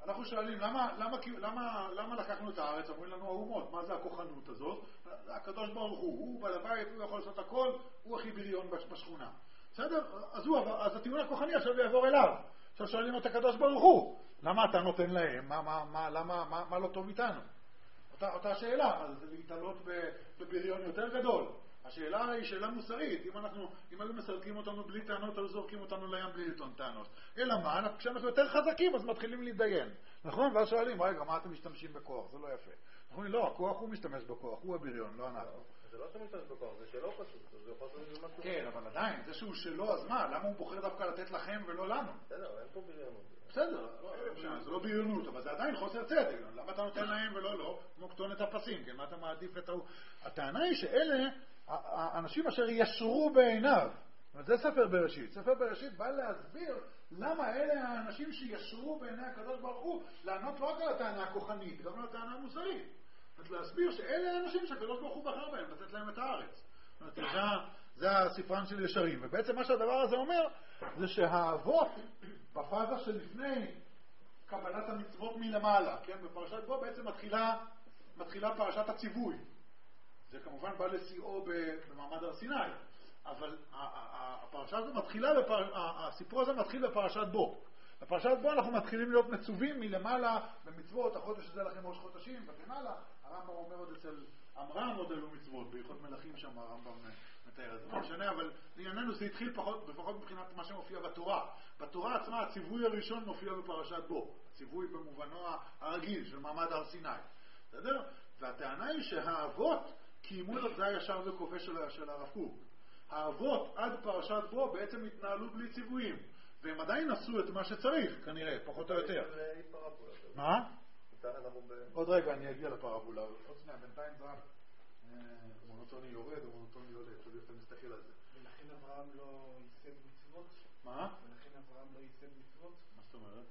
אנחנו שואלים, למה, למה, למה, למה לקחנו את הארץ? אומרים לנו האומות, מה זה הכוחנות הזאת? הקדוש ברוך הוא, הוא בעל הבית, הוא יכול לעשות הכל, הוא הכי בריון בשכונה. בסדר? אז, הוא, אז הטיעון הכוחני עכשיו יעבור אליו. עכשיו שואלים את הקדוש ברוך הוא, למה אתה נותן להם? מה, מה, מה, למה, מה, מה לא טוב איתנו? אותה, אותה שאלה, אז זה להתעלות בבריון יותר גדול. השאלה היא שאלה מוסרית. אם אנחנו, אם היו מסלקים אותנו בלי טענות, היו זורקים אותנו לים בלי לטעון טענות. אלא מה? כשאנחנו יותר חזקים, אז מתחילים להתדיין. נכון? ואז שואלים, רגע, מה אתם משתמשים בכוח? זה לא יפה. אנחנו אומרים, לא, הכוח הוא משתמש בכוח, הוא הבריון, לא אנחנו. זה לא שמשתמש בכוח, זה שלא פשוט, זה יכול להיות משהו. כן, אבל עדיין, זה שהוא שלו, אז מה? למה הוא בוחר דווקא לתת לכם ולא לנו? בסדר, אין פה בריונות. בסדר, זה לא בריונות, אבל זה עדיין חוסר צדק. למה אתה נותן להם ולא לא? כמו כתונת הפסים, כן? מה אתה מעדיף את ההוא? הטענה היא שאלה האנשים אשר ישרו בעיניו. זה ספר בראשית. ספר בראשית בא להסביר למה אלה האנשים שישרו בעיני הקדוש ברוך הוא, לענות לא רק על הטענה הכוחנית, גם על הטענה המוסרית. להסביר שאלה האנשים שהקדוש ברוך הוא בחר בהם, לתת להם את הארץ. זה, זה הספרן של ישרים. ובעצם מה שהדבר הזה אומר, זה שהאבות, בפאזה שלפני קבלת המצוות מלמעלה, כן? בפרשת בו בעצם מתחילה, מתחילה פרשת הציווי. זה כמובן בא לשיאו במעמד הר סיני. אבל הפרשה הזו מתחילה, בפר... הסיפור הזה מתחיל בפרשת בו. בפרשת בו אנחנו מתחילים להיות מצווים מלמעלה במצוות, החודש הזה לכם ראש חודשים, וכן הלאה. הרמב"ם אומר עוד אצל אמרם עוד אלו מצוות, בהלכות מלכים שם הרמב"ם מתאר את זה. לא משנה, אבל לענייננו זה התחיל פחות, לפחות מבחינת מה שמופיע בתורה. בתורה עצמה הציווי הראשון מופיע בפרשת בו. הציווי במובנו הרגיל של מעמד הר סיני. בסדר? והטענה היא שהאבות קיימו את זה הישר וקובע של הרב קוק. האבות עד פרשת בו בעצם התנהלו בלי ציוויים, והם עדיין עשו את מה שצריך, כנראה, פחות או יותר. מה? עוד רגע אני אגיע לפרבולה, עוד שנייה, בינתיים זה רק מונוטוני יורד או מונוטוני עולה, תלוי איך אתה מסתכל על זה. ולכן אברהם לא ייסד מצוות? מה? ולכן אברהם לא ייסד מצוות? מה זאת אומרת?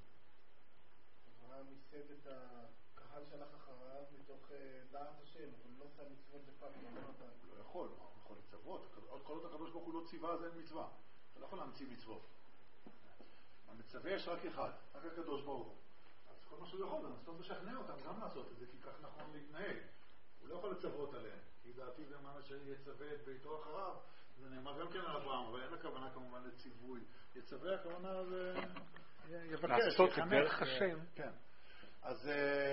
אברהם ייסד את הקהל שלך אחריו מתוך דעת השם, אבל לא עשה מצוות בפעם. הוא לא יכול, הוא יכול לצוות. כל עוד הקדוש ברוך הוא לא ציווה, אז אין מצווה. אתה לא יכול להמציא מצוות. המצווה יש רק אחד, רק הקדוש ברוך הוא. אז כל מה שהוא יכול, אז טוב לשכנע אותם גם לעשות את זה, כי כך נכון להתנהג. הוא לא יכול לצוות עליהם, כי דעתי זה מה שיצווה את ביתו אחריו. זה נאמר גם כן על אברהם, אבל אין הכוונה כמובן לציווי. יצווה, הכוונה זה יבקש, לעשות את דרך השם. כן. אז,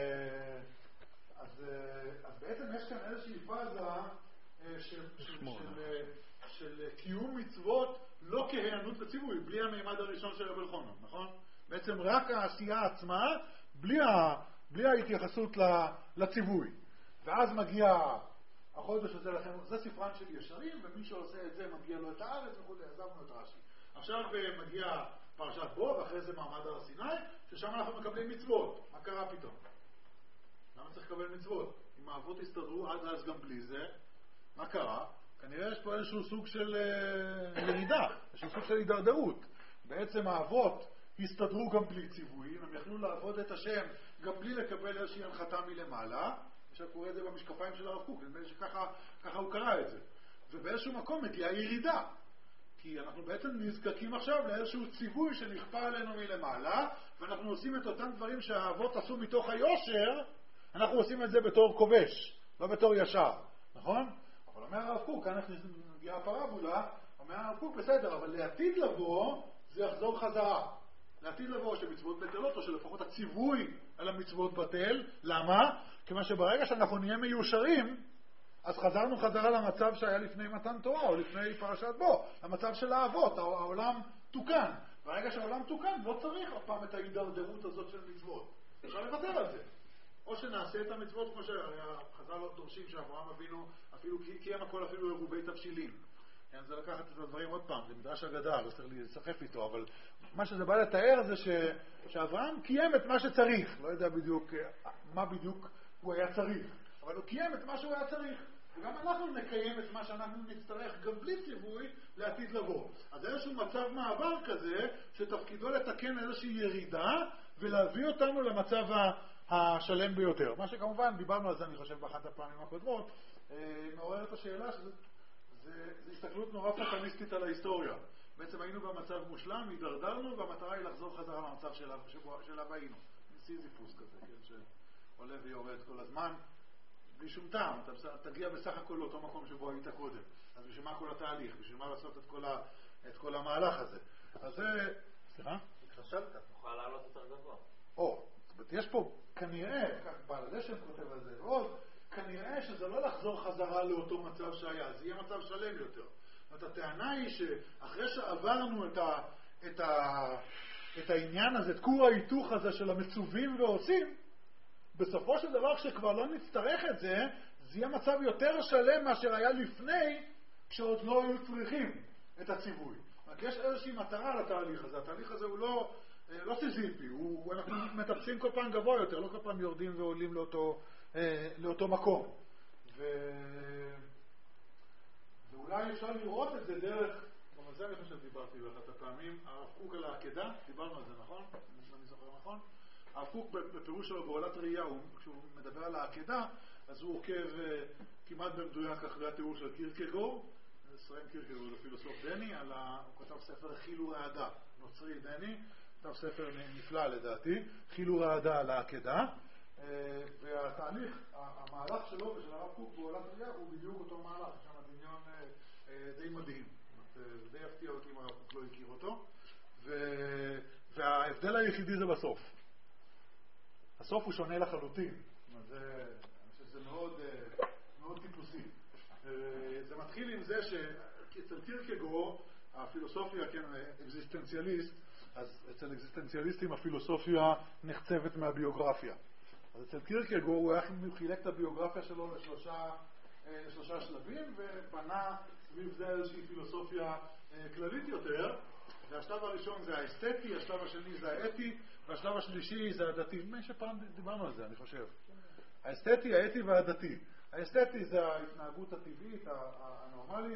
אז, אז בעצם יש כאן איזושהי פאזה של, של, של, של קיום מצוות לא כהיענות לציווי, בלי המימד הראשון של רבי אלחנן, נכון? בעצם רק העשייה עצמה, בלי, ה, בלי ההתייחסות לציווי. ואז מגיע החודש הזה לכם, זה ספרן של ישרים, ומי שעושה את זה מגיע לו את הארץ וכו', עזבנו את רש"י. עכשיו מגיע פרשת בו, ואחרי זה מעמד הר סיני, ששם אנחנו מקבלים מצוות. מה קרה פתאום? למה צריך לקבל מצוות? אם האבות הסתדרו עד אז גם בלי זה, מה קרה? כנראה יש פה איזשהו סוג של ירידה, איזשהו סוג של הידרדרות. בעצם האבות הסתדרו גם בלי ציוויים, הם יכלו לעבוד את השם גם בלי לקבל איזושהי הנחתה מלמעלה. עכשיו קורא את זה במשקפיים של הרב קוק, נדמה לי שככה ככה הוא קרא את זה. ובאיזשהו מקום מגיעה ירידה. כי אנחנו בעצם נזקקים עכשיו לאיזשהו ציווי שנכפה עלינו מלמעלה, ואנחנו עושים את אותם דברים שהאבות עשו מתוך היושר, אנחנו עושים את זה בתור כובש, לא בתור ישר. נכון? אבל אומר הרב קוק, כאן אנחנו נגיע הפרבולה, אומר הרב קוק, בסדר, אבל לעתיד לבוא, זה יחזור חזרה. לעתיד לבוא שמצוות בטלות, או שלפחות הציווי על המצוות בטל. למה? כיוון שברגע שאנחנו נהיה מיושרים, אז חזרנו חזרה למצב שהיה לפני מתן תורה, או לפני פרשת בו, למצב של האבות, העולם תוקן. ברגע שהעולם תוקן, לא צריך אף פעם את ההידרדרות הזאת של מצוות. אפשר לוותר על זה. או שנעשה את המצוות כמו שהחז"ל דורשים שאברהם אבינו אפילו קיים הכל אפילו עירובי תבשילים. כן, זה לקחת את הדברים עוד פעם, זה מדרש אגדה, לא צריך להיסחף איתו, אבל מה שזה בא לתאר זה ש... שאברהם קיים את מה שצריך, לא יודע בדיוק מה בדיוק הוא היה צריך, אבל הוא קיים את מה שהוא היה צריך, וגם אנחנו נקיים את מה שאנחנו נצטרך גם בלי ציווי לעתיד לבוא. אז איזשהו מצב מעבר כזה שתפקידו לתקן איזושהי ירידה ולהביא אותנו למצב השלם ביותר. מה שכמובן דיברנו על זה אני חושב באחת הפעמים הקודמות, מעורר את השאלה שזה זה, זה הסתכלות נורא פטרניסטית על ההיסטוריה. בעצם היינו במצב מושלם, הידרדרנו, והמטרה היא לחזור חזרה למצב שלה, שלה היינו. סיזיפוס כזה, כן, שעולה ויורד כל הזמן, בלי שום טעם, אתה תגיע בסך הכל לאותו מקום שבו היית קודם. אז בשביל מה כל התהליך? בשביל מה לעשות את כל, ה, את כל המהלך הזה? אז זה... סליחה? התחשבת, נוכל לעלות יותר גבוה. או, זאת אומרת, יש פה כנראה, כך בעל הדשם כותב על זה, ועוד, כנראה שזה לא לחזור חזרה לאותו מצב שהיה, זה יהיה מצב שלם יותר. זאת אומרת, הטענה היא שאחרי שעברנו את, ה, את, ה, את העניין הזה, את כור ההיתוך הזה של המצווים ועושים, בסופו של דבר כשכבר לא נצטרך את זה, זה יהיה מצב יותר שלם מאשר היה לפני, כשעוד לא היו צריכים את הציווי. רק יש איזושהי מטרה לתהליך הזה. התהליך הזה הוא לא, לא סיזיפי, הוא, אנחנו מטפסים כל פעם גבוה יותר, לא כל פעם יורדים ועולים לאותו, לאותו מקום. ו... ואולי אפשר לראות את זה דרך, גם על זה אני חושב דיברתי באחת הפעמים, הרב קוק על העקדה, דיברנו על זה, נכון? אני זוכר נכון? הרב קוק בפירוש שלו בעולת ראייה, כשהוא מדבר על העקדה, אז הוא עוקב כמעט במדויק אחרי התיאור של קירקגור, ישראל קירקגור זה פילוסוף דני, על ה... הוא כתב ספר חילו רעדה, נוצרי דני, כתב ספר נפלא לדעתי, חילו רעדה על העקדה, והתהליך, המהלך שלו ושל הרב קוק בעולת ראייה הוא בדיוק אותו מהלך, יש שם דמיון די מדהים, די יפתיע אותי אם הרב קוק לא הכיר אותו, וההבדל היחידי זה בסוף. הסוף הוא שונה לחלוטין, זה, אני חושב שזה מאוד, מאוד טיפוסי. זה מתחיל עם זה שאצל קירקגור, הפילוסופיה, כן, אקזיסטנציאליסט, אז אצל אקזיסטנציאליסטים הפילוסופיה נחצבת מהביוגרפיה. אז אצל קירקגור הוא היה חילק את הביוגרפיה שלו לשלושה, לשלושה שלבים, ובנה סביב זה איזושהי פילוסופיה כללית יותר. והשלב הראשון זה האסתטי, השלב השני זה האתי, והשלב השלישי זה הדתי. מי שפעם דיברנו על זה, אני חושב. האסתטי, האתי והדתי. האסתטי זה ההתנהגות הטבעית, הנורמלית.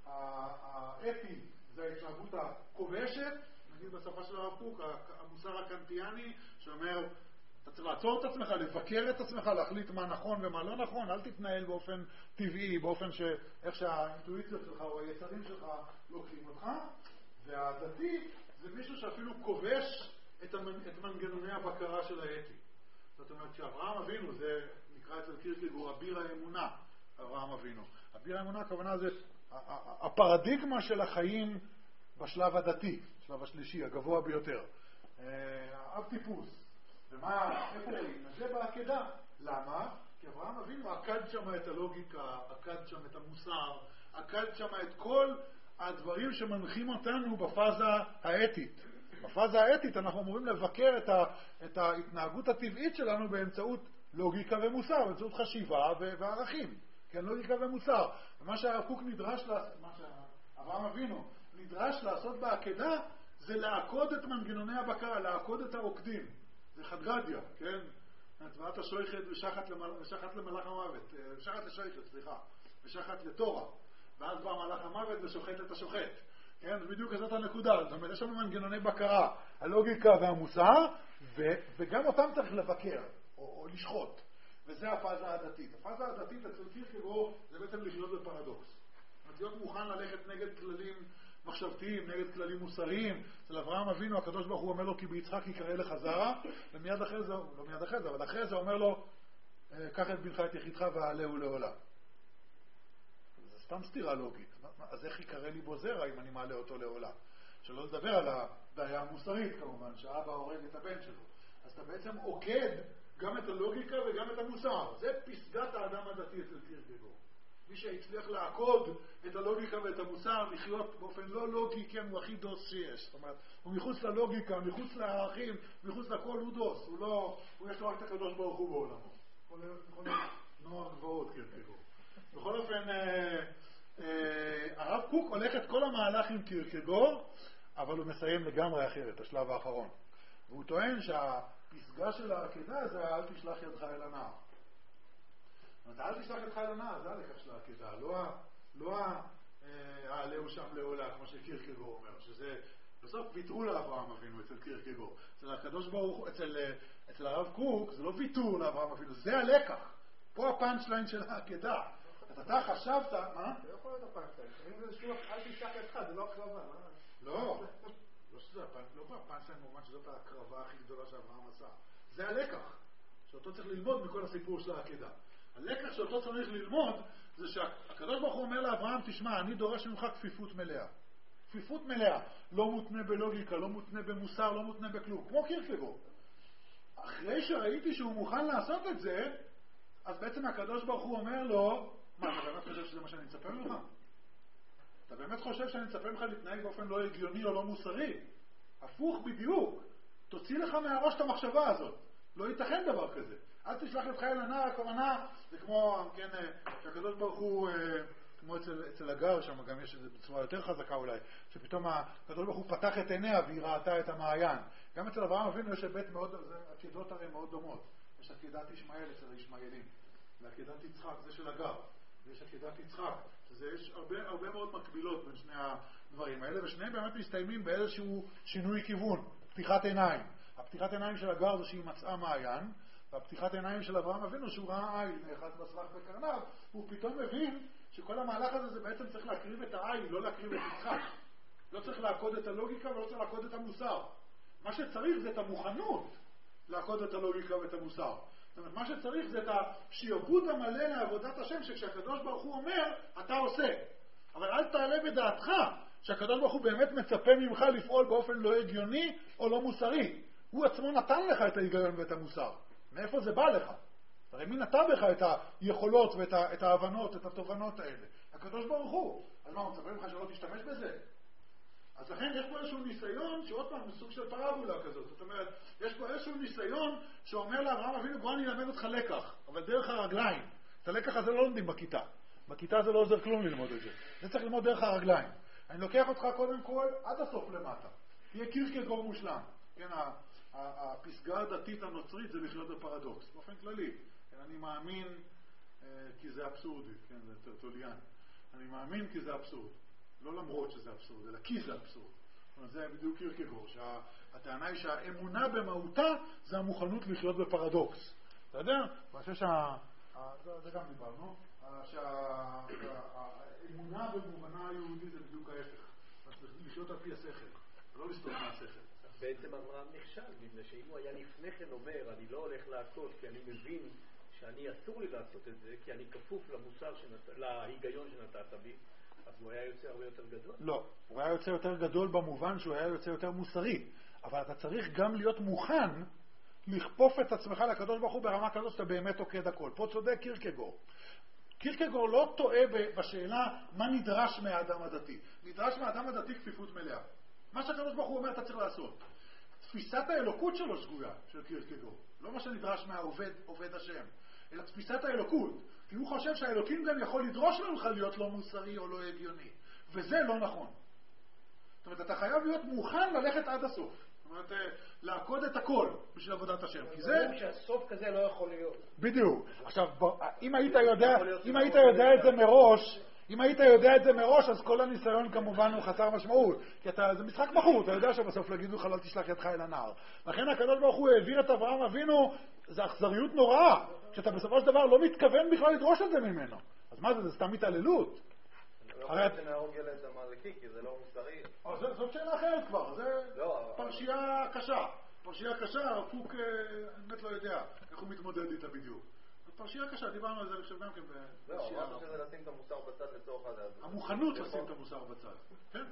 האתי זה ההתנהגות הכובשת, נגיד בשפה של הרב קוק, המוסר הקנטיאני, שאומר, אתה צריך לעצור את עצמך, לבקר את עצמך, להחליט מה נכון ומה לא נכון, אל תתנהל באופן טבעי, באופן שאיך שהאינטואיציות שלך או היצרים שלך לוקחים אותך. והדתי זה מישהו שאפילו כובש את, המנ... את מנגנוני הבקרה של האתי. זאת אומרת שאברהם אבינו, זה נקרא אצל קירקגור אביר האמונה, אברהם אבינו. אביר האמונה הכוונה זה הפרדיגמה של החיים בשלב הדתי, שלב השלישי, הגבוה ביותר. האב טיפוס. ומה, איפה רואים? זה בעקדה. למה? כי אברהם אבינו עקד שם את הלוגיקה, עקד שם את המוסר, עקד שם את כל הדברים שמנחים אותנו בפאזה האתית. בפאזה האתית אנחנו אמורים לבקר את, ה, את ההתנהגות הטבעית שלנו באמצעות לוגיקה ומוסר, באמצעות חשיבה וערכים. כן, לוגיקה ומוסר. ומה שהרב קוק נדרש לעשות, מה שאברהם אבינו נדרש לעשות בעקדה, זה לעקוד את מנגנוני הבקרה, לעקוד את העוקדים. זה חדגדיה, כן? הצבעת השויכת ושחת, למל... ושחת למלאך המוות, ושחת לשויכת, סליחה, ושחת לתורה. ואז בא מלאך המוות ושוחט את השוחט. כן, זה בדיוק הזאת הנקודה. זאת אומרת, יש לנו מנגנוני בקרה, הלוגיקה והמוסר, ו... וגם אותם צריך לבקר, או, או לשחוט. וזה הפאזה הדתית. הפאזה הדתית אצל קירקגור זה בעצם לחיות בפרדוקס. זאת אומרת, להיות מוכן ללכת נגד כללים מחשבתיים, נגד כללים מוסריים. אצל אברהם אבינו, הקדוש ברוך הוא אומר לו, כי ביצחק יקרא לך זרע, ומיד אחרי זה, לא מיד אחרי זה, אבל אחרי זה אומר לו, קח את בנך את יחידך ועלהו לעולם. זה סתם סתירה לוגית. אז איך יקרא לי בו זרע אם אני מעלה אותו לעולם? שלא לדבר על הבעיה המוסרית כמובן, שהאבא הורג את הבן שלו. אז אתה בעצם עוקד גם את הלוגיקה וגם את המוסר. זה פסגת האדם הדתי אצל קירקגור. מי שהצליח לעקוד את הלוגיקה ואת המוסר, לחיות באופן לא לוגי, כן, הוא הכי דוס שיש. זאת אומרת, הוא מחוץ ללוגיקה, מחוץ לערכים, מחוץ לכל הוא דוס. הוא לא, הוא יש לו רק את הקדוש ברוך הוא בעולמו. יכול להיות נוער גבוהות קירקגור. בכל אופן, אה, אה, הרב קוק הולך את כל המהלך עם קירקגור, אבל הוא מסיים לגמרי אחרת, השלב האחרון. והוא טוען שהפסגה של העקדה זה אל תשלח ידך אל הנער. זאת אומרת, אל תשלח ידך אל הנער, זה הלקח של העקדה, לא, לא העלהו שם לעולה, כמו שקירקגור אומר, שזה בסוף ויתרו לאברהם אבינו אצל קירקגור. אצל הקדוש ברוך, אצל, אצל הרב קוק, זה לא ויתור לאברהם אבינו, זה הלקח. פה הפאנצ'ליין של העקדה. אתה חשבת, מה? זה לא יכול להיות הפאנצ'ליין. אם זה שוב, אל תשלח ידך, זה לא הקרבה, מה? לא. לא שזה הפאנצ'ליין במובן שזאת ההקרבה הכי גדולה שאברהם עשה. זה הלקח, שאותו צריך ללמוד מכל הסיפור של העקדה. הלקח שאותו צריך ללמוד, זה שהקדוש ברוך הוא אומר לאברהם, תשמע, אני דורש ממך כפיפות מלאה. כפיפות מלאה, לא מותנה בלוגיקה, לא מותנה במוסר, לא מותנה בכלום, כמו קירקגור. אחרי שראיתי שהוא מוכן לעשות את זה, אז בעצם הקדוש ברוך הוא אומר לו, מה, אתה באמת חושב שזה מה שאני מצפה ממך? אתה באמת חושב שאני מצפה ממך להתנהג באופן לא הגיוני או לא מוסרי? הפוך בדיוק. תוציא לך מהראש את המחשבה הזאת. לא ייתכן דבר כזה. אל תשלח את חיל הנער, הכוונה, זה כמו, כן, שהקדוש ברוך הוא, כמו אצל, אצל הגר, שם גם יש איזה בצורה יותר חזקה אולי, שפתאום הקדוש ברוך הוא פתח את עיניה והיא ראתה את המעיין. גם אצל אברהם אבינו יש היבט מאוד, עקדות הרי מאוד דומות. יש עקדת ישמעאל אצל הישמעאלים, ועקדת יצחק זה של הגר, ויש עקדת יצחק, שזה יש הרבה, הרבה מאוד מקבילות בין שני הדברים האלה, ושניהם באמת מסתיימים באיזשהו שינוי כיוון, פתיחת עיניים. הפתיחת עיניים של הגר זה שהיא מצאה מעיין, והפתיחת עיניים של אברהם אבינו שהוא ראה עין, נאחז בסבך בקרניו, הוא פתאום מבין שכל המהלך הזה זה בעצם צריך להקריב את העין, לא להקריב את יצחק. לא צריך לעקוד את הלוגיקה ולא צריך לעקוד את המוסר. מה שצריך זה את המוכנות לעקוד את הלוגיקה ואת המוסר. זאת אומרת, מה שצריך זה את השיעבוד המלא לעבודת השם, שכשהקדוש ברוך הוא אומר, אתה עושה. אבל אל תעלה בדעתך שהקדוש ברוך הוא באמת מצפה ממך לפעול באופן לא הגיוני או לא מוסרי. הוא עצמו נתן לך את ההיגיון ואת המוסר. מאיפה זה בא לך? הרי מי נתן לך את היכולות ואת ה, את ההבנות, את התובנות האלה? הקדוש ברוך הוא. אז מה, הוא מצפה ממך שלא תשתמש בזה? אז לכן יש פה איזשהו ניסיון שעוד פעם מסוג של פרבולה כזאת. זאת אומרת, יש פה איזשהו ניסיון שאומר לאברהם אבינו, בוא אני אלמד אותך לקח, אבל דרך הרגליים. את הלקח הזה לא לומדים בכיתה. בכיתה זה לא עוזר כלום ללמוד את זה. זה צריך ללמוד דרך הרגליים. אני לוקח אותך קודם כל עד הסוף למטה. תהיה קירקגור מושלם. כן, הפסגה הדתית הנוצרית זה לחיות בפרדוקס. באופן כללי. כן, אני מאמין כי זה אבסורדי. כן, זה טרטוליאן. אני מאמין כי זה אבסורד. לא למרות שזה אבסורד, אלא כי זה אבסורד. זה בדיוק קירקגור, שהטענה היא שהאמונה במהותה זה המוכנות לחיות בפרדוקס. אתה יודע? אני חושב שה... זה גם דיברנו, שהאמונה במובנה היהודי זה בדיוק ההפך. לחיות על פי השכל, לא לסתות מהשכל. בעצם אברהם נכשל, בגלל שאם הוא היה לפני כן אומר, אני לא הולך לעשות כי אני מבין שאני אסור לי לעשות את זה, כי אני כפוף למוסר, להיגיון שנתת בי, אז הוא היה יוצא הרבה יותר גדול? לא, הוא היה יוצא יותר גדול במובן שהוא היה יוצא יותר מוסרי. אבל אתה צריך גם להיות מוכן לכפוף את עצמך לקדוש ברוך הוא ברמה כזאת שאתה באמת עוקד הכל. פה צודק קירקגור. קירקגור לא טועה בשאלה מה נדרש מהאדם הדתי. נדרש מהאדם הדתי כפיפות מלאה. מה שהקדוש ברוך הוא אומר אתה צריך לעשות. תפיסת האלוקות שלו שגויה, של קירקגור. לא מה שנדרש מהעובד, עובד השם. אלא תפיסת האלוקות. כי הוא חושב שהאלוקים גם יכול לדרוש ממך להיות לא מוסרי או לא הגיוני. וזה לא נכון. זאת אומרת, אתה חייב להיות מוכן ללכת עד הסוף. זאת אומרת, לעקוד את הכל בשביל עבודת השם. כי זה... שהסוף כזה לא יכול להיות. בדיוק. עכשיו, אם היית יודע, אם היית יודע את זה מראש, אם היית יודע את זה מראש, אז כל הניסיון כמובן הוא חסר משמעות. כי אתה, זה משחק בחור, אתה יודע שבסוף לא יגידו לך לא תשלח ידך אל הנער. לכן הקדוש ברוך הוא העביר את אברהם אבינו, זה אכזריות נוראה, שאתה בסופו של דבר לא מתכוון בכלל לדרוש את זה ממנו. אז מה זה, זה סתם התעללות. לא חושב שנהרוג ילד המלכי, כי זה לא מוסרי. זאת שאלה אחרת כבר, זה פרשייה קשה. פרשייה קשה, הרפוק, אני באמת לא יודע איך הוא מתמודד איתה בדיוק. פרשייה קשה, דיברנו על זה עכשיו גם כן בפרשייה. לא, אמרנו שזה לשים את המוסר בצד לצורך הזה. המוכנות לשים את המוסר בצד, כן?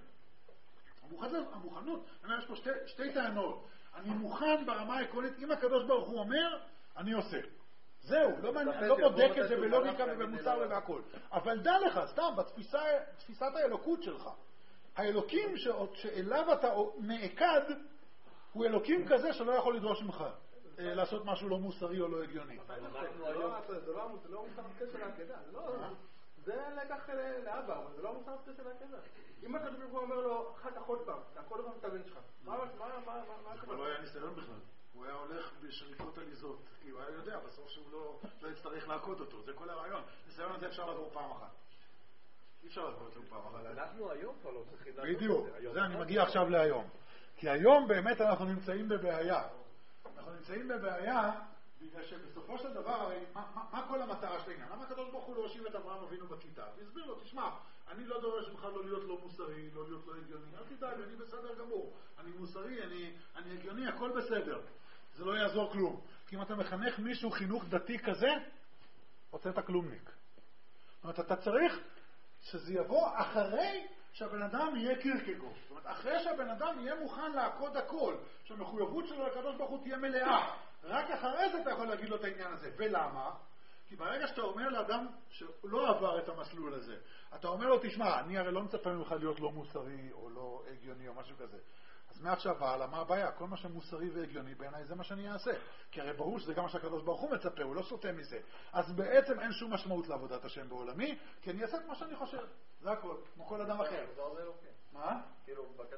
המוכנות, יש פה שתי טענות. אני מוכן ברמה העקרונית, אם הקדוש ברוך הוא אומר, אני עושה. זהו, לא בודק את זה בלוגיקה ובמוסר ובהכל. אבל דע לך, סתם, בתפיסת האלוקות שלך, האלוקים שאליו אתה נעקד, הוא אלוקים כזה שלא יכול לדרוש ממך לעשות משהו לא מוסרי או לא הגיוני. זה לא מוסר הפקד של העקדה, זה לקח לאבא, אבל זה לא מוסר הפקד של העקדה. אם הקדוש ברוך הוא אומר לו, אחר כך עוד פעם, תעקוד עוד פעם את הבן שלך, מה אבל לא היה ניסיון בכלל. הוא היה הולך בשריפות עליזות, כי הוא היה יודע בסוף שהוא לא יצטרך לעקוד אותו, זה כל הרעיון. ניסיון הזה אפשר לעבור פעם אחת. אי אפשר לעבור אותו פעם אחת. אבל אנחנו היום כבר לא צריכים לעקוד. בדיוק, זה אני מגיע עכשיו להיום. כי היום באמת אנחנו נמצאים בבעיה. אנחנו נמצאים בבעיה בגלל שבסופו של דבר, הרי, מה, מה, מה כל המטרה של העניין? למה הקדוש ברוך הוא לא הושיב את אברהם אבינו בכיתה? והסביר לו, תשמע, אני לא דורש ממך לא להיות לא מוסרי, לא להיות לא הגיוני. אל תדאג, אני בסדר גמור. אני מוסרי, אני, אני הגיוני, הכל בסדר. זה לא יעזור כלום. כי אם אתה מחנך מישהו חינוך דתי כזה, הוצאת כלומניק. זאת אומרת, אתה צריך שזה יבוא אחרי שהבן אדם יהיה קירקגור. זאת אומרת, אחרי שהבן אדם יהיה מוכן לעקוד הכל, שהמחויבות שלו לקדוש ברוך הוא תהיה מלאה, רק אחרי זה אתה יכול להגיד לו את העניין הזה. ולמה? כי ברגע שאתה אומר לאדם שלא עבר את המסלול הזה, אתה אומר לו, תשמע, אני הרי לא מצפה ממך להיות לא מוסרי או לא הגיוני או משהו כזה. אז מעכשיו הלאה, מה הבעיה? כל מה שמוסרי והגיוני בעיניי זה מה שאני אעשה. כי הרי ברור שזה גם מה שהקדוש ברוך הוא מצפה, הוא לא סוטה מזה. אז בעצם אין שום משמעות לעבודת השם בעולמי, כי אני אעשה את מה שאני חושב. זה הכל, כמו כל אדם אחר. מה? כאילו, בקט...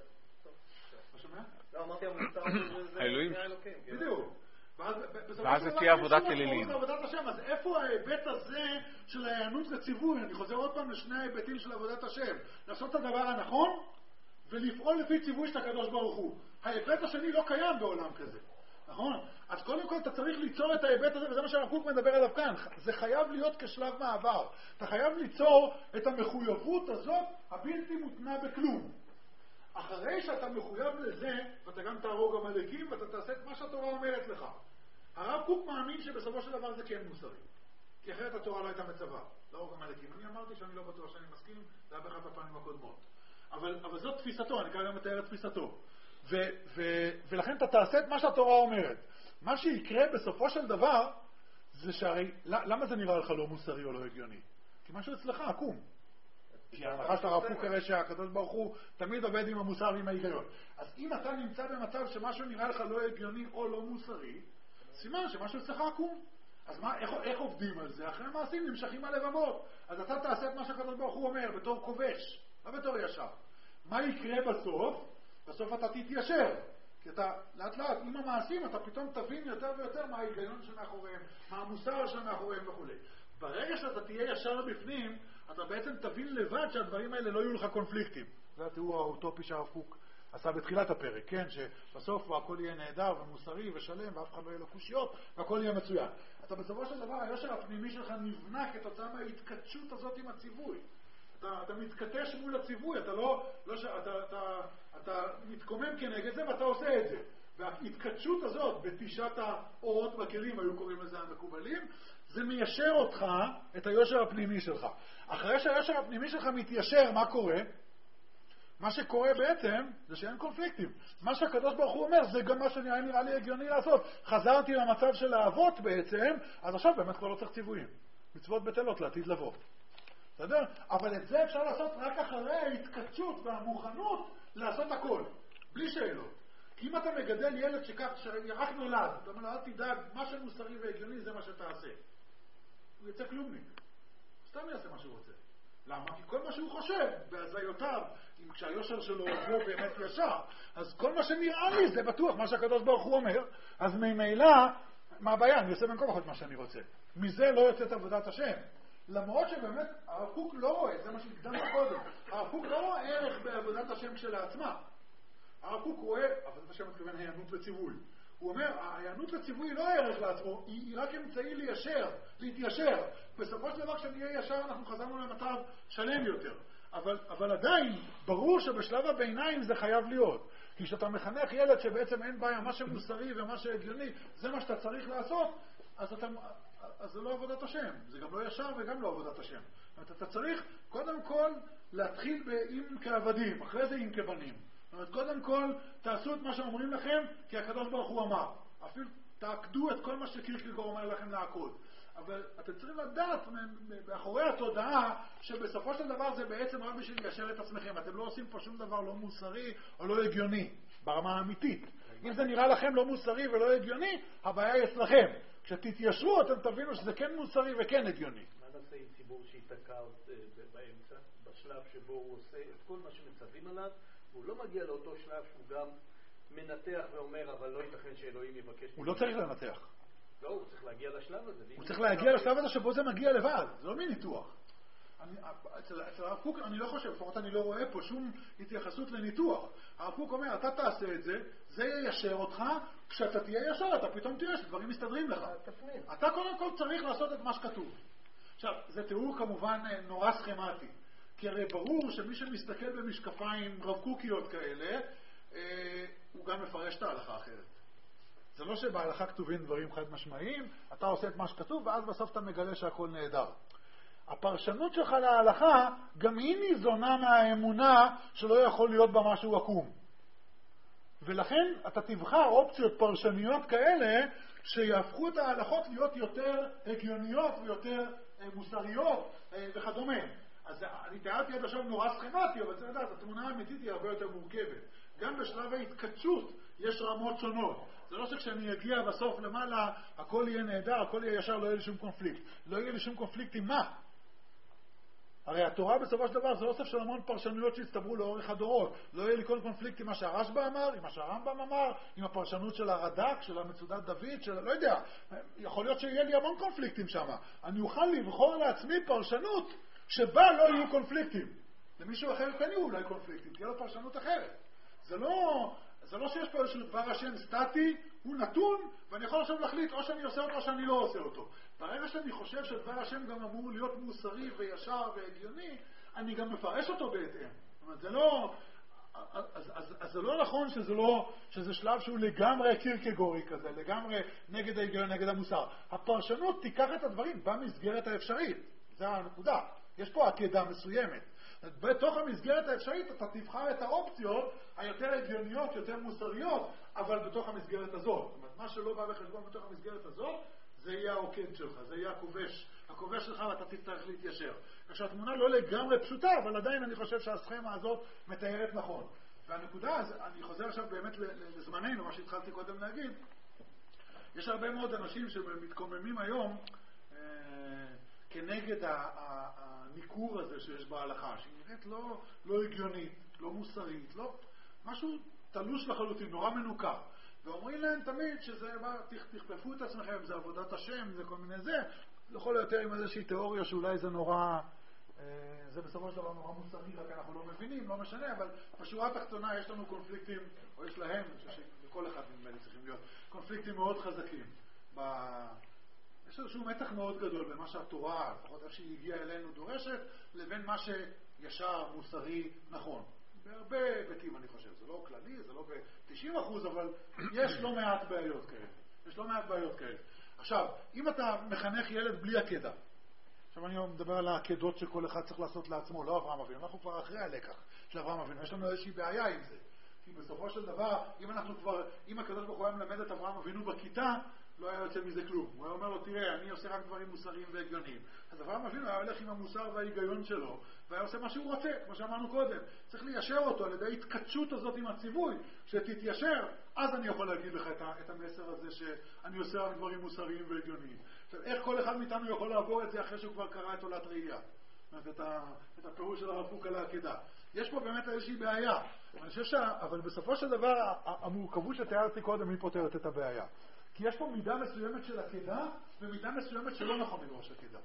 מה שומע? לא, אמרתי, המוסר זה האלוקים. בדיוק. ואז זה תהיה עבודת אלילים. אז איפה ההיבט הזה של ההיענות לציווי? אני חוזר עוד פעם לשני ההיבטים של עבודת השם. לעשות את הדבר הנכון ולפעול לפי ציווי של הקדוש ברוך הוא. ההיבט השני לא קיים בעולם כזה. נכון? אז קודם כל אתה צריך ליצור את ההיבט הזה, וזה מה שהרב קוק מדבר עליו כאן. זה חייב להיות כשלב מעבר. אתה חייב ליצור את המחויבות הזאת הבלתי מותנה בכלום. אחרי שאתה מחויב לזה, ואתה גם תהרוג עמלקים, ואתה תעשה את מה שהתורה אומרת לך. הרב קוק מאמין שבסופו של דבר זה כן מוסרי. כי אחרת התורה לא הייתה מצווה. להרוג עמלקים. אני אמרתי שאני לא בטוח שאני מסכים, זה היה באחת הפעמים הקודמות. אבל, אבל זאת תפיסתו, אני כרגע מתאר את תפיסתו. ו, ו, ולכן אתה תעשה את מה שהתורה אומרת. מה שיקרה בסופו של דבר, זה שהרי, למה זה נראה לך לא מוסרי או לא הגיוני? כי משהו אצלך עקום. כי ההנחה של הרב קוק הרי שהקדוש ברוך הוא תמיד עובד עם המוסר ועם ההיגיון. אז אם אתה נמצא במצב שמשהו נראה לך לא הגיוני או לא מוסרי, סימן שמשהו אצלך עקום. אז מה, איך, איך עובדים על זה? אחרי מעשים נמשכים הלבבות. אז אתה תעשה את מה שהקדוש ברוך הוא אומר, בתור כובש, לא בתור ישר. מה יקרה בסוף? בסוף אתה תתיישר. כי אתה לאט לאט, עם המעשים, אתה פתאום תבין יותר ויותר מה ההיגיון שמאחוריהם, מה המוסר שמאחוריהם וכו'. ברגע שאתה תהיה ישר בפנים, אתה בעצם תבין לבד שהדברים האלה לא יהיו לך קונפליקטים. זה התיאור האוטופי שהרב קוק עשה בתחילת הפרק, כן? שבסוף הכל יהיה נהדר ומוסרי ושלם ואף אחד לא יהיה לו קושיות והכל יהיה מצוין. אתה בסופו של דבר, היושר הפנימי שלך נבנה כתוצאה מההתקדשות הזאת עם הציווי. אתה, אתה מתקטש מול הציווי, אתה לא, לא ש... אתה, אתה, אתה מתקומם כנגד זה ואתה עושה את זה. וההתקדשות הזאת בתשעת האורות בכלים, היו קוראים לזה המקובלים, זה מיישר אותך, את היושר הפנימי שלך. אחרי שהיושר הפנימי שלך מתיישר, מה קורה? מה שקורה בעצם זה שאין קונפליקטים. מה שהקדוש ברוך הוא אומר זה גם מה שנראה נראה לי הגיוני לעשות. חזרתי למצב של האבות בעצם, אז עכשיו באמת כבר לא צריך ציוויים. מצוות בטלות לעתיד לבוא. בסדר? אבל את זה אפשר לעשות רק אחרי ההתקדשות והמוכנות לעשות הכל. בלי שאלות. כי אם אתה מגדל ילד שכך, שרק נולד, אתה אומר לו, אל תדאג, מה שמוסרי והגיוני זה מה שתעשה. הוא יצא כלומניק. סתם יעשה מה שהוא רוצה. למה? כי כל מה שהוא חושב, בהזיותיו, אם כשהיושר שלו הוא באמת ישר, אז כל מה שנראה לי זה בטוח, מה שהקדוש ברוך הוא אומר, אז ממילא, מה הבעיה? אני עושה במקום אחת מה שאני רוצה. מזה לא יוצאת עבודת השם. למרות שבאמת הרב קוק לא רואה, זה מה שהקדמת קודם, הרב קוק לא רואה ערך בעבודת השם כשלעצמה. הרב קוק רואה, עבודת השם מתכוון העיינות לציווי. הוא אומר, העיינות לציווי היא לא ערך לעצמו, היא, היא רק אמצעי ליישר, להתיישר. בסופו של דבר כשנהיה ישר אנחנו חזרנו למצב שלם יותר. אבל, אבל עדיין, ברור שבשלב הביניים זה חייב להיות. כי כשאתה מחנך ילד שבעצם אין בעיה, מה שמוסרי ומה שהגיוני, זה מה שאתה צריך לעשות, אז, אתה, אז זה לא עבודת השם. זה גם לא ישר וגם לא עבודת השם. זאת אומרת, אתה צריך קודם כל להתחיל עם כעבדים, אחרי זה עם כבנים. זאת אומרת, קודם כל, תעשו את מה שאומרים לכם, כי הקדוש ברוך הוא אמר. אפילו תעקדו את כל מה שקירקגור אומר לכם לעקוד. אבל אתם צריכים לדעת מאחורי התודעה, שבסופו של דבר זה בעצם רק בשביל ליישר את עצמכם. אתם לא עושים פה שום דבר לא מוסרי או לא הגיוני, ברמה האמיתית. אם זה נראה לכם לא מוסרי ולא הגיוני, הבעיה היא אצלכם. כשתתיישרו, אתם תבינו שזה כן מוסרי וכן הגיוני. מה נעשה עם ציבור שיתקע באמצע, בשלב שבו הוא עושה את כל מה שמצווים עליו, הוא לא מגיע לאותו שלב שהוא גם מנתח ואומר, אבל לא ייתכן שאלוהים יבקש... הוא לא צריך לנתח. לא, הוא צריך להגיע לשלב הזה. הוא צריך להגיע לשלב הזה שבו זה מגיע לבד. זה לא מניתוח. אצל הרב קוק אני לא חושב, לפחות אני לא רואה פה שום התייחסות לניתוח. הרב קוק אומר, אתה תעשה את זה, זה יישר אותך, כשאתה תהיה ישר, אתה פתאום תראה שדברים מסתדרים לך. אתה קודם כל צריך לעשות את מה שכתוב. עכשיו, זה תיאור כמובן נורא סכמטי. כי הרי ברור שמי שמסתכל במשקפיים רב קוקיות כאלה, אה, הוא גם מפרש את ההלכה אחרת. זה לא שבהלכה כתובים דברים חד משמעיים, אתה עושה את מה שכתוב, ואז בסוף אתה מגלה שהכל נהדר. הפרשנות שלך להלכה, גם היא ניזונה מהאמונה שלא יכול להיות בה משהו עקום. ולכן אתה תבחר אופציות פרשניות כאלה, שיהפכו את ההלכות להיות יותר הגיוניות ויותר מוסריות וכדומה. אז אני תיארתי עד עכשיו נורא סכמטי, אבל צריך לדעת, התמונה האמיתית היא הרבה יותר מורכבת. גם בשלב ההתקדשות יש רמות שונות. זה לא שכשאני אגיע בסוף למעלה, הכל יהיה נהדר, הכל יהיה ישר, לא יהיה לי שום קונפליקט. לא יהיה לי שום קונפליקט עם מה? הרי התורה בסופו של דבר זה אוסף של המון פרשנויות שהצטברו לאורך הדורות. לא יהיה לי כל קונפליקט עם מה שהרשב"א אמר, עם מה שהרמב"ם אמר, עם הפרשנות של הרד"ק, של המצודת דוד, של לא יודע. יכול להיות שיהיה לי המון קונפליקטים שם. אני אוכל לבחור לעצמי פרשנות שבה לא יהיו קונפליקטים. למישהו אחר כן יהיו אולי קונפליקטים, תהיה לו פרשנות אחרת. זה לא, זה לא שיש פה איזשהו דבר השם סטטי, הוא נתון, ואני יכול עכשיו להחליט או שאני עושה אותו או שאני לא עושה אותו. ברגע שאני חושב שדבר השם גם אמור להיות מוסרי וישר והגיוני, אני גם מפרש אותו בהתאם. זאת אומרת, זה לא, אז, אז, אז זה לא נכון שזה לא, שזה שלב שהוא לגמרי קירקגורי כזה, לגמרי נגד ההיגיון, נגד המוסר. הפרשנות תיקח את הדברים במסגרת האפשרית. זה הנקודה. יש פה עקדה מסוימת. בתוך המסגרת האפשרית אתה תבחר את האופציות היותר הגיוניות, יותר מוסריות, אבל בתוך המסגרת הזאת. זאת אומרת, מה שלא בא בחשבון בתוך המסגרת הזאת, זה יהיה העוקד שלך, זה יהיה הכובש. הכובש שלך ואתה תצטרך להתיישר. עכשיו, התמונה לא לגמרי פשוטה, אבל עדיין אני חושב שהסכמה הזאת מתארת נכון. והנקודה, אני חוזר עכשיו באמת לזמננו, מה שהתחלתי קודם להגיד, יש הרבה מאוד אנשים שמתקוממים היום אה, כנגד הניכור הזה שיש בהלכה, שהיא נראית לא, לא הגיונית, לא מוסרית, לא, משהו תלוש לחלוטין, נורא מנוכר. ואומרים להם תמיד שזה, תכפפו את עצמכם, זה עבודת השם, זה כל מיני זה, לכל היותר עם איזושהי תיאוריה שאולי זה נורא, זה בסופו של דבר נורא מוסרי, רק אנחנו לא מבינים, לא משנה, אבל בשורה התחתונה יש לנו קונפליקטים, או יש להם, לכל אחד מהם צריכים להיות, קונפליקטים מאוד חזקים. ב... יש איזשהו מתח מאוד גדול בין מה שהתורה, לפחות איך שהיא הגיעה אלינו דורשת, לבין מה שישר, מוסרי, נכון. בהרבה היבטים אני חושב, זה לא כללי, זה לא ב-תשעים אחוז, אבל יש לא מעט בעיות כאלה. יש לא מעט בעיות כאלה. עכשיו, אם אתה מחנך ילד בלי עקדה, עכשיו אני מדבר על העקדות שכל אחד צריך לעשות לעצמו, לא אברהם אבינו, אנחנו כבר אחרי הלקח של אברהם אבינו, יש לנו איזושהי בעיה עם זה. כי בסופו של דבר, אם אנחנו כבר, אם הקדוש ברוך הוא היה מלמד את אברהם אבינו בכיתה, לא היה יוצא מזה כלום. הוא היה אומר לו, תראה, אני עושה רק דברים מוסריים והגיוניים. אז אברהם אבינו היה הולך עם המוסר וההיגיון שלו, והיה עושה מה שהוא רוצה, כמו שאמרנו קודם. צריך ליישר אותו על ידי התקדשות הזאת עם הציווי, שתתיישר, אז אני יכול להגיד לך את המסר הזה שאני עושה רק דברים מוסריים והגיוניים. עכשיו, איך כל אחד מאיתנו יכול לעבור את זה אחרי שהוא כבר קרא את עולת ראייה? את, ה, את הפירוש של הרב קוק על העקדה. יש פה באמת איזושהי בעיה. אני חושב ש... אבל בסופו של דבר, המורכבות שתיארתי קודם היא פותרת את הבעיה. כי יש פה מידה מסוימת של עקדה, ומידה מסוימת שלא נכון לדרוש עקדה.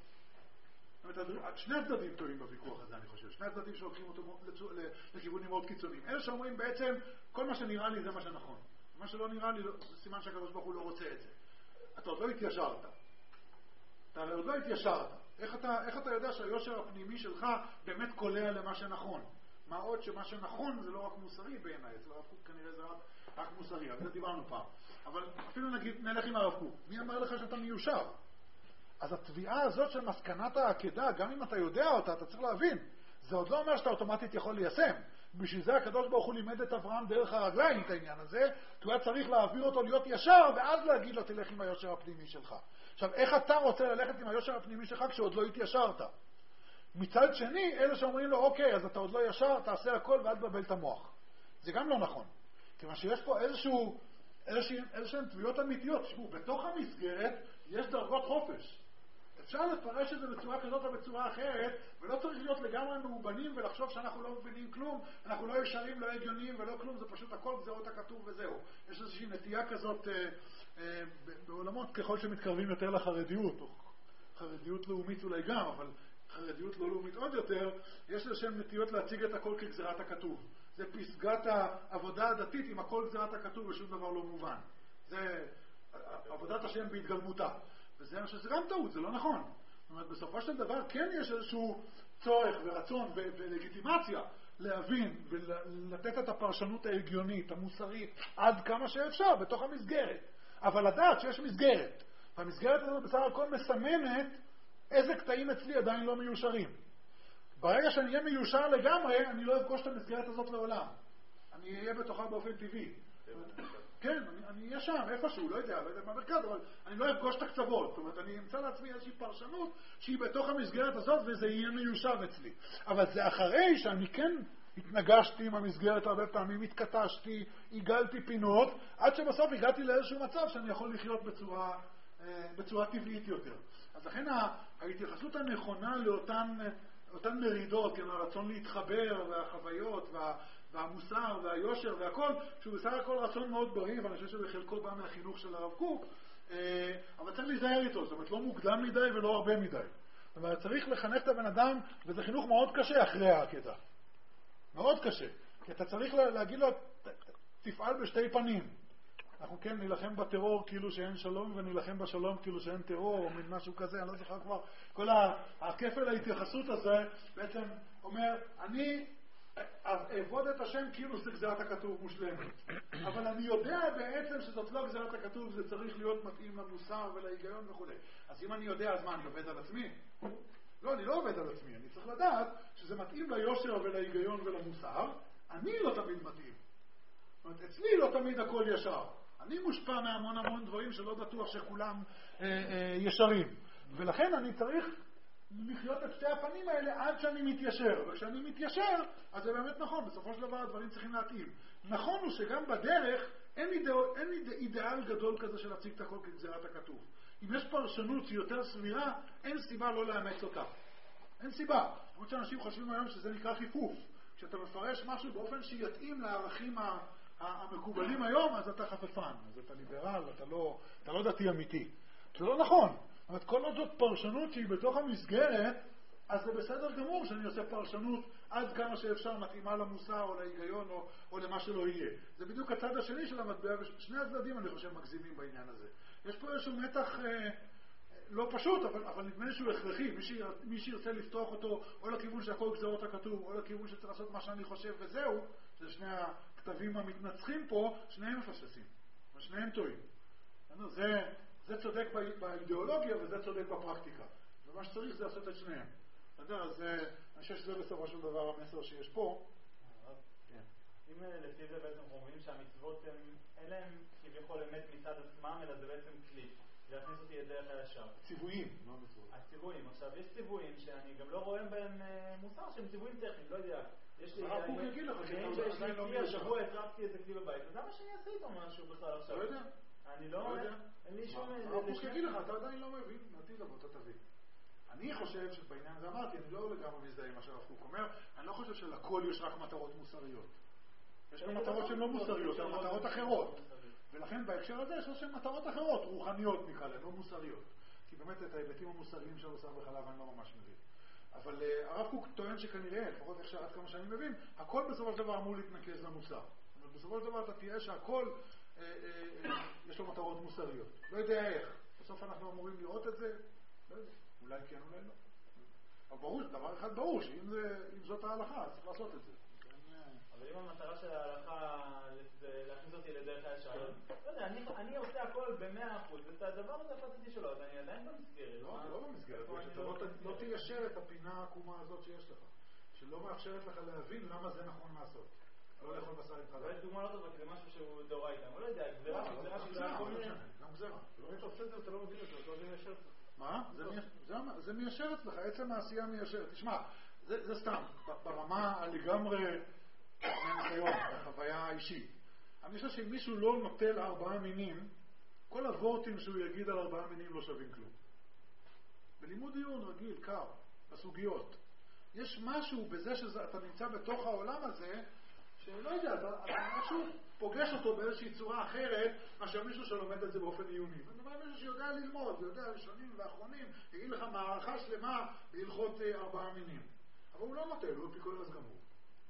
שני הצדדים טועים בוויכוח הזה, אני חושב. שני הצדדים שלוקחים אותו לכיוונים מאוד קיצוניים. אלה שאומרים בעצם, כל מה שנראה לי זה מה שנכון. מה שלא נראה לי, זה סימן שהקדוש ברוך הוא לא רוצה את זה. אתה עוד לא התיישרת. אתה עוד לא התיישרת. איך אתה, איך אתה יודע שהיושר הפנימי שלך באמת קולע למה שנכון? מה עוד שמה שנכון זה לא רק מוסרי בעיניי, אצל הרב קוק כנראה זה רק, רק מוסרי, אבל זה דיברנו פעם. אבל אפילו נגיד, נלך עם הרב קוק. מי אמר לך שאתה מיושר? אז התביעה הזאת של מסקנת העקדה, גם אם אתה יודע אותה, אתה צריך להבין. זה עוד לא אומר שאתה אוטומטית יכול ליישם. בשביל זה הקדוש ברוך הוא לימד את אברהם דרך הרגליים את העניין הזה, כי הוא היה צריך להעביר אותו להיות ישר, ואז להגיד לו תלך עם היושר הפנימי שלך. עכשיו, איך אתה רוצה ללכת עם היושר הפנימי שלך כשעוד לא התיישרת? מצד שני, אלה שאומרים לו, אוקיי, אז אתה עוד לא ישר, תעשה הכל ואל תבלבל את המוח. זה גם לא נכון. כיוון שיש פה איזשהו, איזשהן תביעות אמיתיות. שמו, בתוך המסגרת יש דרגות חופש. אפשר לפרש את זה בצורה כזאת או בצורה אחרת, ולא צריך להיות לגמרי מאובנים ולחשוב שאנחנו לא מבינים כלום, אנחנו לא ישרים, לא הגיוניים ולא כלום, זה פשוט הכל גזרות הכתוב וזהו. יש איזושהי נטייה כזאת אה, אה, בעולמות ככל שמתקרבים יותר לחרדיות, או חרדיות לאומית אולי גם, אבל חרדיות לא לאומית עוד יותר, יש איזשהן נטיות להציג את הכל כגזרת הכתוב. זה פסגת העבודה הדתית עם הכל גזרת הכתוב ושום דבר לא מובן. זה עבודת השם בהתגלמותה. וזה שזה גם טעות, זה לא נכון. זאת אומרת, בסופו של דבר כן יש איזשהו צורך ורצון ו- ולגיטימציה להבין ולתת את הפרשנות ההגיונית, המוסרית, עד כמה שאפשר בתוך המסגרת. אבל לדעת שיש מסגרת. והמסגרת הזאת בסך הכל מסמנת איזה קטעים אצלי עדיין לא מיושרים. ברגע שאני אהיה מיושר לגמרי, אני לא אפגוש את המסגרת הזאת לעולם. אני אהיה בתוכה באופן טבעי. כן, אני, אני אהיה שם, איפשהו, לא יודע, לא יודע מה מרכז, אבל אני לא אפגוש את הקצוות. זאת אומרת, אני אמצא לעצמי איזושהי פרשנות שהיא בתוך המסגרת הזאת, וזה יהיה מיושב אצלי. אבל זה אחרי שאני כן התנגשתי עם המסגרת הרבה פעמים, התקטשתי, עיגלתי פינות, עד שבסוף הגעתי לאיזשהו מצב שאני יכול לחיות בצורה, בצורה טבעית יותר. אז לכן ההתייחסות הנכונה לאותן אותן מרידות, כן, הרצון להתחבר, והחוויות, וה, והמוסר, והיושר, והכל, שהוא בסך הכל רצון מאוד בריא, ואני חושב שזה חלקו בא מהחינוך של הרב קוק, אבל צריך להיזהר איתו, זאת אומרת, לא מוקדם מדי ולא הרבה מדי. זאת אומרת, צריך לחנך את הבן אדם, וזה חינוך מאוד קשה אחרי העקדה. מאוד קשה. כי אתה צריך להגיד לו, תפעל בשתי פנים. אנחנו כן נלחם בטרור כאילו שאין שלום, ונלחם בשלום כאילו שאין טרור, או משהו כזה, אני לא זוכר כבר. כל הכפל ההתייחסות הזה בעצם אומר, אני אעבוד את השם כאילו זה גזירת הכתוב מושלמת. אבל אני יודע בעצם שזאת לא גזירת הכתוב, זה צריך להיות מתאים למוסר ולהיגיון וכו'. אז אם אני יודע, אז מה, אני עובד על עצמי? לא, אני לא עובד על עצמי. אני צריך לדעת שזה מתאים ליושר ולהיגיון ולמוסר. אני לא תמיד מתאים. זאת אומרת, אצלי לא תמיד הכל ישר. אני מושפע מהמון המון דברים שלא בטוח שכולם אה, אה, ישרים. ולכן אני צריך לחיות את שתי הפנים האלה עד שאני מתיישר. וכשאני מתיישר, אז זה באמת נכון. בסופו של דבר הדברים צריכים להתאים. נכון הוא שגם בדרך אין, אידאו, אין איד, אידאל גדול כזה של להציג את הכל כגזירת הכתוב. אם יש פרשנות שהיא יותר סבירה, אין סיבה לא לאמץ אותה. אין סיבה. למרות שאנשים חושבים היום שזה נקרא חיפוף. כשאתה מפרש משהו באופן שיתאים לערכים ה... המקובלים היום, אז אתה חפפן, אז אתה ליברל, אתה לא, אתה לא דתי אמיתי. זה לא נכון. זאת אומרת, כל עוד זאת פרשנות שהיא בתוך המסגרת, אז זה בסדר גמור שאני עושה פרשנות עד כמה שאפשר מתאימה למוסר או להיגיון או, או למה שלא יהיה. זה בדיוק הצד השני של המטבע, ושני הצדדים אני חושב מגזימים בעניין הזה. יש פה איזשהו מתח אה, לא פשוט, אבל, אבל נדמה לי שהוא הכרחי. מי, שיר, מי שירצה לפתוח אותו או לכיוון שהכל גזרות הכתוב, או לכיוון שצריך לעשות מה שאני חושב וזהו, זה שני הכתבים המתנצחים פה, שניהם מפשפשים, ושניהם טועים. זה, זה צודק באידיאולוגיה וזה צודק בפרקטיקה. ומה שצריך זה לעשות את שניהם. אז אני חושב שזה בסופו של דבר המסר שיש פה. אם לפי זה בעצם אומרים שהמצוות אין להם כביכול אמת מצד עצמם, אלא זה בעצם כלי. להכניס אותי את דרך הישר. ציוויים, לא מצוות. הציוויים. עכשיו, יש ציוויים שאני גם לא רואה בהם מוסר, שהם ציוויים טכניים, לא יודע. יש לי... הרב קוק יגיד לך שיש לי כלי, השבוע הצרפתי איזה כלי בבית, אז למה שאני אעשה איתו משהו בכלל עכשיו? לא יודע. אני לא... אין לי שום... הרב קוק יגיד לך, אתה עדיין לא מבין, נתיב לבוא, אתה תבין. אני חושב שבעניין הזה אמרתי, אני לא לגמרי מזדהה עם מה שהרב קוק אומר, אני לא חושב שלכל יש רק מטרות מוסריות. יש גם מטרות שהן לא מוסריות, אלא מטרות אחרות. ולכן בהקשר הזה יש להם מטרות אחרות, רוחניות נקרא להן, לא מוסריות. כי באמת את ההיבטים המוסריים של בשר וחלב אני לא ממש מבין. אבל uh, הרב קוק טוען שכנראה, לפחות איך שעד כמה שאני מבין, הכל בסופו של דבר אמור להתנקז למוסר. זאת אומרת, בסופו של דבר אתה תראה שהכל uh, uh, uh, יש לו מטרות מוסריות. לא יודע איך. בסוף אנחנו אמורים לראות את זה, לא יודע, אולי כן, אולי לא. אבל ברור, דבר אחד ברור, שאם זה, אם זאת ההלכה, אז צריך לעשות את זה. אבל אם המטרה של ההלכה זה להכניס אותי לדרך הישר, לא יודע, אני עושה הכל במאה אחוז, ואת הדבר הזה הפרטי שלו, אז אני עדיין במסגרת. לא, לא במסגרת, לא תיישר את הפינה העקומה הזאת שיש לך, שלא מאפשרת לך להבין למה זה נכון לעשות. לא לאכול בשר עם חלב. זה דוגמה לא טובה, כי זה משהו שהוא דאורייתא, אבל לא יודע, גזירה שגזירה שגזירה כל מיני... גם גזירה. לא אתה עושה את זה, אתה לא מבין את זה, אתה לא מיישר את זה. מה? זה מיישר אצלך, עצם העשייה מיישרת. תשמע, זה סתם, ברמה הלגמרי מהניסיון, החוויה האישית. אני חושב שאם מישהו לא נוטל ארבעה מינים, כל הוורטים שהוא יגיד על ארבעה מינים לא שווים כלום. בלימוד דיון רגיל, קר, בסוגיות. יש משהו בזה שאתה נמצא בתוך העולם הזה, שלא יודע, אתה, אתה משהו פוגש אותו באיזושהי צורה אחרת, מאשר מישהו שלומד את זה באופן עיוני. זאת אומרת, מישהו שיודע ללמוד, יודע ראשונים ואחרונים, יגיד לך מערכה שלמה בהלכות ארבעה מינים. אבל הוא לא נוטל, הוא אפיקורס גמור.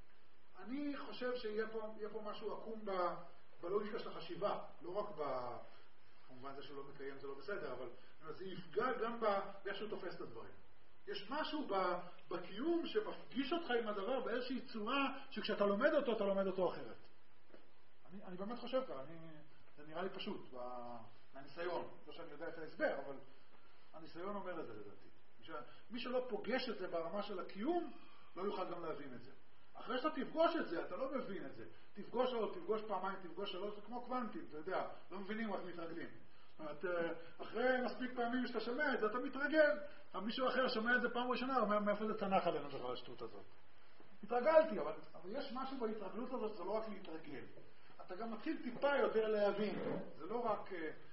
אני חושב שיהיה פה, יהיה פה משהו עקום ב, בלוגיקה של החשיבה, לא רק ב... כמובן זה שלא מקיים זה לא בסדר, אבל זה יפגע גם באיך שהוא תופס את הדברים. יש משהו בקיום שמפגיש אותך עם הדבר באיזושהי צורה שכשאתה לומד אותו, אתה לומד אותו אחרת. אני, אני באמת חושב ככה, אני, זה נראה לי פשוט מהניסיון. לא שאני יודע את ההסבר, אבל הניסיון אומר את זה לדעתי. מי שלא פוגש את זה ברמה של הקיום, לא יוכל גם להבין את זה. אחרי שאתה תפגוש את זה, אתה לא מבין את זה. תפגוש עוד, תפגוש פעמיים, תפגוש שלוש, זה כמו קוונטים, אתה יודע, לא מבינים רק מתרגלים. זאת אומרת, אחרי מספיק פעמים שאתה שומע את זה, אתה מתרגל. אבל מישהו אחר שומע את זה פעם ראשונה, אומר, מאיפה זה צנח עלינו בכלל השטות הזאת? התרגלתי, אבל, אבל יש משהו בהתרגלות הזאת, זה לא רק להתרגל. אתה גם מתחיל טיפה יותר להבין. זה לא רק...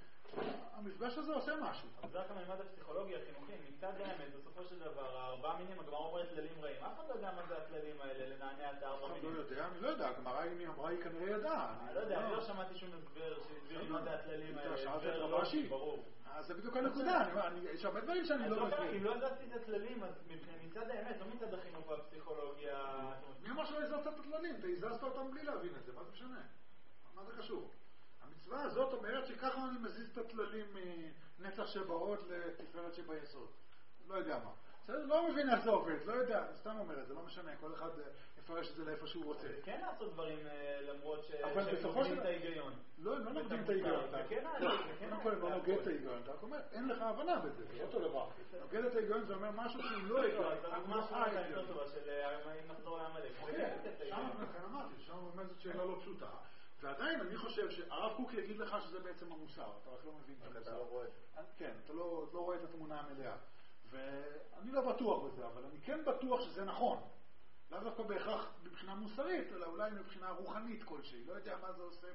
המפגש הזה עושה משהו. אבל זה רק הממד הפסיכולוגי, החינוכי, מצד האמת, בסופו של דבר, הארבעה מינים, הגמרא אומרת כללים רעים. אף אחד לא יודע מה זה הכללים האלה, לנענע את הארבע מינים. אף אחד לא יודע, אני לא יודע, הגמרא היא אמרה, היא כנראה ידעה. אני לא יודע, אני לא שמעתי שום הסבר שהסביר לי מה זה הכללים האלה. הסבר רש"י. ברור. אז זה בדיוק הנקודה, יש הרבה דברים שאני לא מבין. אם לא ידעתי את הכללים, אז מצד האמת, לא מצד החינוך והפסיכולוגיה. מי אמר שלא הזזת את הכללים? אתה הזזת אותם בלי להבין את זה, מה זה משנה? מה זה קשור? המצווה הזאת אומרת שככה אני מזיז את הכללים מנצח שבאות לתפארת שביסוד. לא יודע מה. בסדר? לא מבין איך זה עובד, לא יודע, אני סתם אומר את זה, לא משנה, כל אחד יפרש את זה לאיפה שהוא רוצה. כן לעשות דברים למרות שנוגדים את ההיגיון. לא, הם לא נוגדים את ההיגיון. קודם כל הם לא נוגד את ההיגיון, אתה אומר, אין לך הבנה בזה, זה אותו דבר. נוגד את ההיגיון זה אומר משהו שהוא לא היגיון. זה דוגמה שלך יותר טובה של אם נחזור לעמלק. שם אמרתי, שם באמת זאת שאלה לא פשוטה. ועדיין אני חושב שהרב קוק יגיד לך שזה בעצם המוסר, אתה רק לא מבין את המוסר. כן, אתה לא רואה את התמונה המלאה. ואני לא בטוח בזה, אבל אני כן בטוח שזה נכון. לא דווקא בהכרח מבחינה מוסרית, אלא אולי מבחינה רוחנית כלשהי. לא יודע מה זה עושה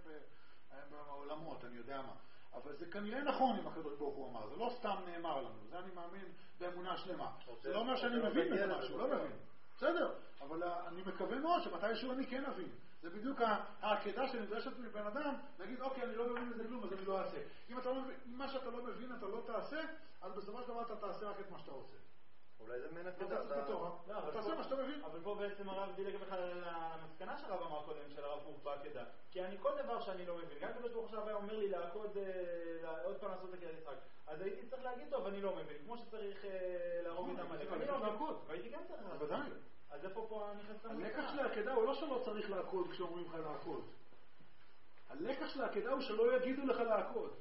בעולמות, אני יודע מה. אבל זה כנראה נכון אם הקדוש ברוך הוא אמר. זה לא סתם נאמר לנו, זה אני מאמין באמונה שלמה. זה לא אומר שאני מבין בזה משהו, לא מבין. בסדר, אבל אני מקווה מאוד שמתישהו אני כן אבין. זה בדיוק העקדה שנדרשת מבן אדם, להגיד, אוקיי, אני לא מבין בזה כלום, אז אני לא אעשה. אם אתה לא מבין, מה שאתה לא מבין, אתה לא תעשה, אז בסופו של דבר אתה תעשה רק את מה שאתה רוצה. אולי זה מנקדה. אתה תעשה מה שאתה מבין. אבל פה בעצם הרב דילג בכלל למסקנה שהרב אמר קודם, של הרב קוק בעקדה. כי אני כל דבר שאני לא מבין, גם כדוש ברוך עכשיו היה אומר לי לעקוד, עוד פעם לעשות את הקריאת יצחק. אז הייתי צריך להגיד טוב, אני לא מבין, כמו שצריך להרוג את המלך. אני לא מבין, והייתי גם צריך לעשות. בוודאי. אז איפה פה נכנס את המלך? הלקח של העקדה הוא לא שלא צריך לעקוד כשאומרים לך לעקוד. הלקח של העקדה הוא שלא יגידו לך לעקוד.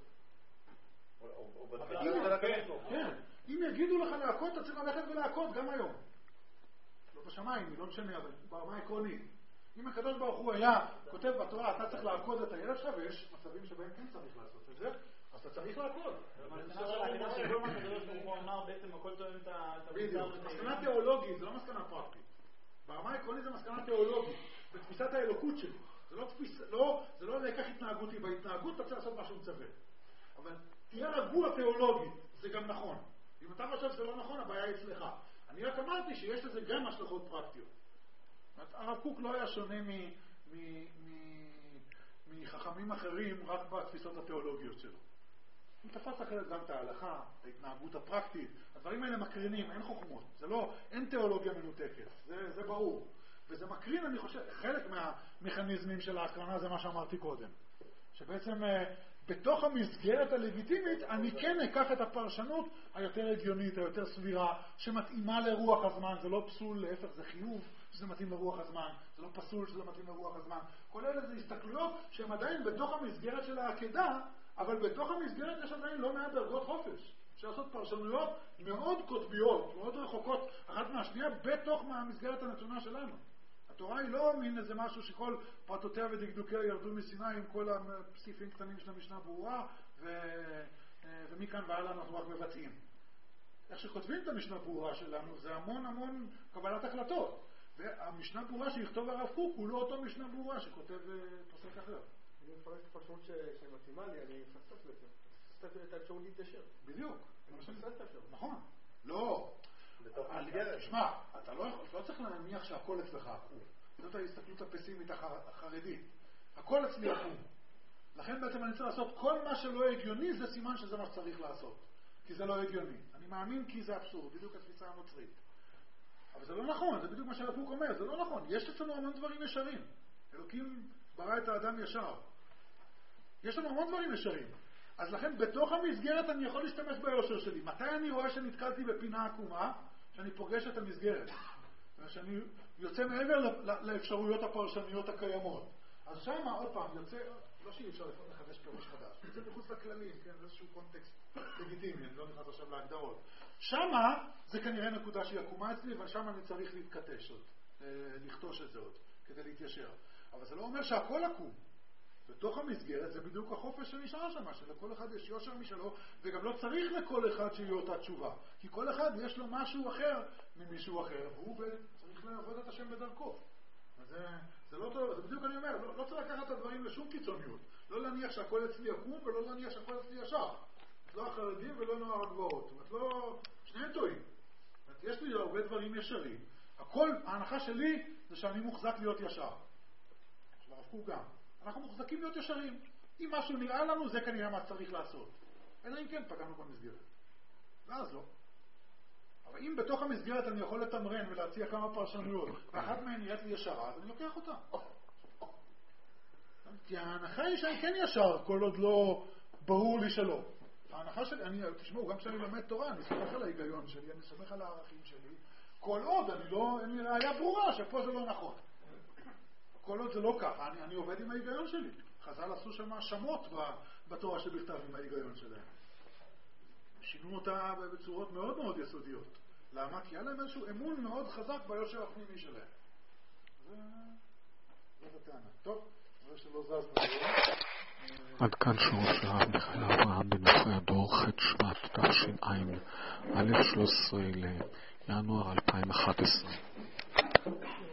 כן. אם יגידו לך לעקוד, אתה צריך ללכת ולעקוד גם היום. לא בשמיים, לא משנה, אבל ברמה עקרונית. אם הקדוש ברוך הוא היה כותב בתורה, אתה צריך לעקוד את הילד שלך, ויש מצבים שבהם כן צריך לעשות את זה, אז אתה צריך לעקוד. שכל מה הקדוש ברוך הוא אמר, בעצם הכל תואם את המוסר. בדיוק, מסקנה תיאולוגית, זה לא מסקנה פרקטית. ברמה העקרונית זה מסקנה תיאולוגית, בתפיסת האלוקות שלי. זה לא תפיס, לא, זה לא לקח התנהגותי. בהתנהגות אתה צריך לעשות משהו מצווה. אבל תהיה רגוע תיאולוגית, זה גם נכון. אם אתה חושב שזה לא נכון, הבעיה היא אצלך. אני רק אמרתי שיש לזה גם השלכות פרקטיות. הרב קוק לא היה שונה מחכמים אחרים רק בתפיסות התיאולוגיות שלו. הוא תפס אחרת גם את ההלכה, את ההתנהגות הפרקטית. הדברים האלה מקרינים, אין חוכמות. זה לא, אין תיאולוגיה מנותקת. זה, זה ברור. וזה מקרין, אני חושב, חלק מהמכניזמים של ההקרנה זה מה שאמרתי קודם. שבעצם בתוך המסגרת הלגיטימית אני כן אקח את הפרשנות היותר הגיונית, היותר סבירה, שמתאימה לרוח הזמן. זה לא פסול, להפך, זה חיוב שזה מתאים לרוח הזמן. זה לא פסול שזה מתאים לרוח הזמן. כל אלה זה הסתכלויות שהן עדיין בתוך המסגרת של העקדה, אבל בתוך המסגרת יש עדיין לא מעט דרגות חופש. אפשר לעשות פרשנויות מאוד קוטביות, מאוד רחוקות אחת מהשנייה, בתוך המסגרת הנתונה שלנו. התורה היא לא מין איזה משהו שכל פרטותיה ודקדוקיה ירדו מסיני עם כל הפסיפים קטנים של המשנה ברורה, ו... ומכאן והלאה אנחנו רק מבצעים. איך שכותבים את המשנה ברורה שלנו זה המון המון קבלת החלטות. והמשנה ברורה שיכתוב הרב קוק הוא לא אותו משנה ברורה שכותב פוסק אחר. אני מפרש את הפרשנות שמתאימה לי, אני מפספס בעצם. מפספס את האפשרות להתיישר. בדיוק. אני מפספס את האפשרות. נכון. לא. תשמע, אתה לא צריך להניח שהכל אצלך עקום. זאת ההסתכלות הפסימית החרדית. הכל אצלי עקום. לכן בעצם אני צריך לעשות כל מה שלא הגיוני, זה סימן שזה מה שצריך לעשות. כי זה לא הגיוני. אני מאמין כי זה אבסורד, בדיוק התפיסה הנוצרית. אבל זה לא נכון, זה בדיוק מה שהרב קוק אומר, זה לא נכון. יש אצלנו המון דברים ישרים. אלוקים ברא את האדם ישר. יש לנו המון דברים ישרים. אז לכן בתוך המסגרת אני יכול להשתמש ביושר שלי. מתי אני רואה שנתקלתי בפינה עקומה? שאני פוגש את המסגרת. שאני יוצא מעבר לאפשרויות הפרשניות הקיימות. אז שמה עוד פעם יוצא, לא שאי אפשר לחדש פירוש חדש, זה מחוץ לכללים, כן, זה איזשהו קונטקסט לגיטימי, אני לא נכנס עכשיו להגדרות. שמה זה כנראה נקודה שהיא עקומה אצלי, אבל שמה אני צריך להתקטש עוד, לכתוש את זה עוד, כדי להתיישר. אבל זה לא אומר שהכל עקום. בתוך המסגרת זה בדיוק החופש שנשאר שם, שלכל אחד יש יושר משלו, וגם לא צריך לכל אחד שיהיה אותה תשובה. כי כל אחד יש לו משהו אחר ממישהו אחר, והוא צריך לעבוד את השם בדרכו. זה, זה לא טוב, זה בדיוק אני אומר, לא, לא צריך לקחת את הדברים לשום קיצוניות. לא להניח שהכל אצלי יקום, ולא להניח שהכל אצלי ישר. לא החרדים ולא נוער הגבוהות. זאת אומרת, לא, שניהם טועים. זאת אומרת, יש לי הרבה דברים ישרים. הכל, ההנחה שלי זה שאני מוחזק להיות ישר. של הרב קוק גם. אנחנו מוחזקים להיות ישרים. אם משהו נראה לנו, זה כנראה מה צריך לעשות. אלא אם כן, פגענו במסגרת. ואז לא. אבל אם בתוך המסגרת אני יכול לתמרן ולהציע כמה פרשנויות, ואחת מהן נראית לי ישרה, אז אני לוקח אותה. כי ההנחה היא שאני כן ישר, כל עוד לא ברור לי שלא. ההנחה שלי, אני, תשמעו, גם כשאני לומד תורה, אני סומך על ההיגיון שלי, אני סומך על הערכים שלי, כל עוד אני לא, אין לי ראיה ברורה שפה זה לא נכון. כל עוד זה לא ככה, אני, אני עובד עם ההיגיון שלי. חז"ל עשו שם האשמות בתורה שבכתב עם ההיגיון שלהם. שינו אותה בצורות מאוד מאוד יסודיות. למה? כי היה להם איזשהו אמון מאוד חזק ביושר הפנימי שלהם. זה... זאת הטענה. טוב, זה שלא זז מהיום. עד כאן שיעור של הרב מיכאל אברהם בנבוכי הדור ח' שבט תשע"א, שלושה עשר לינואר אלפיים ואחת עשרה.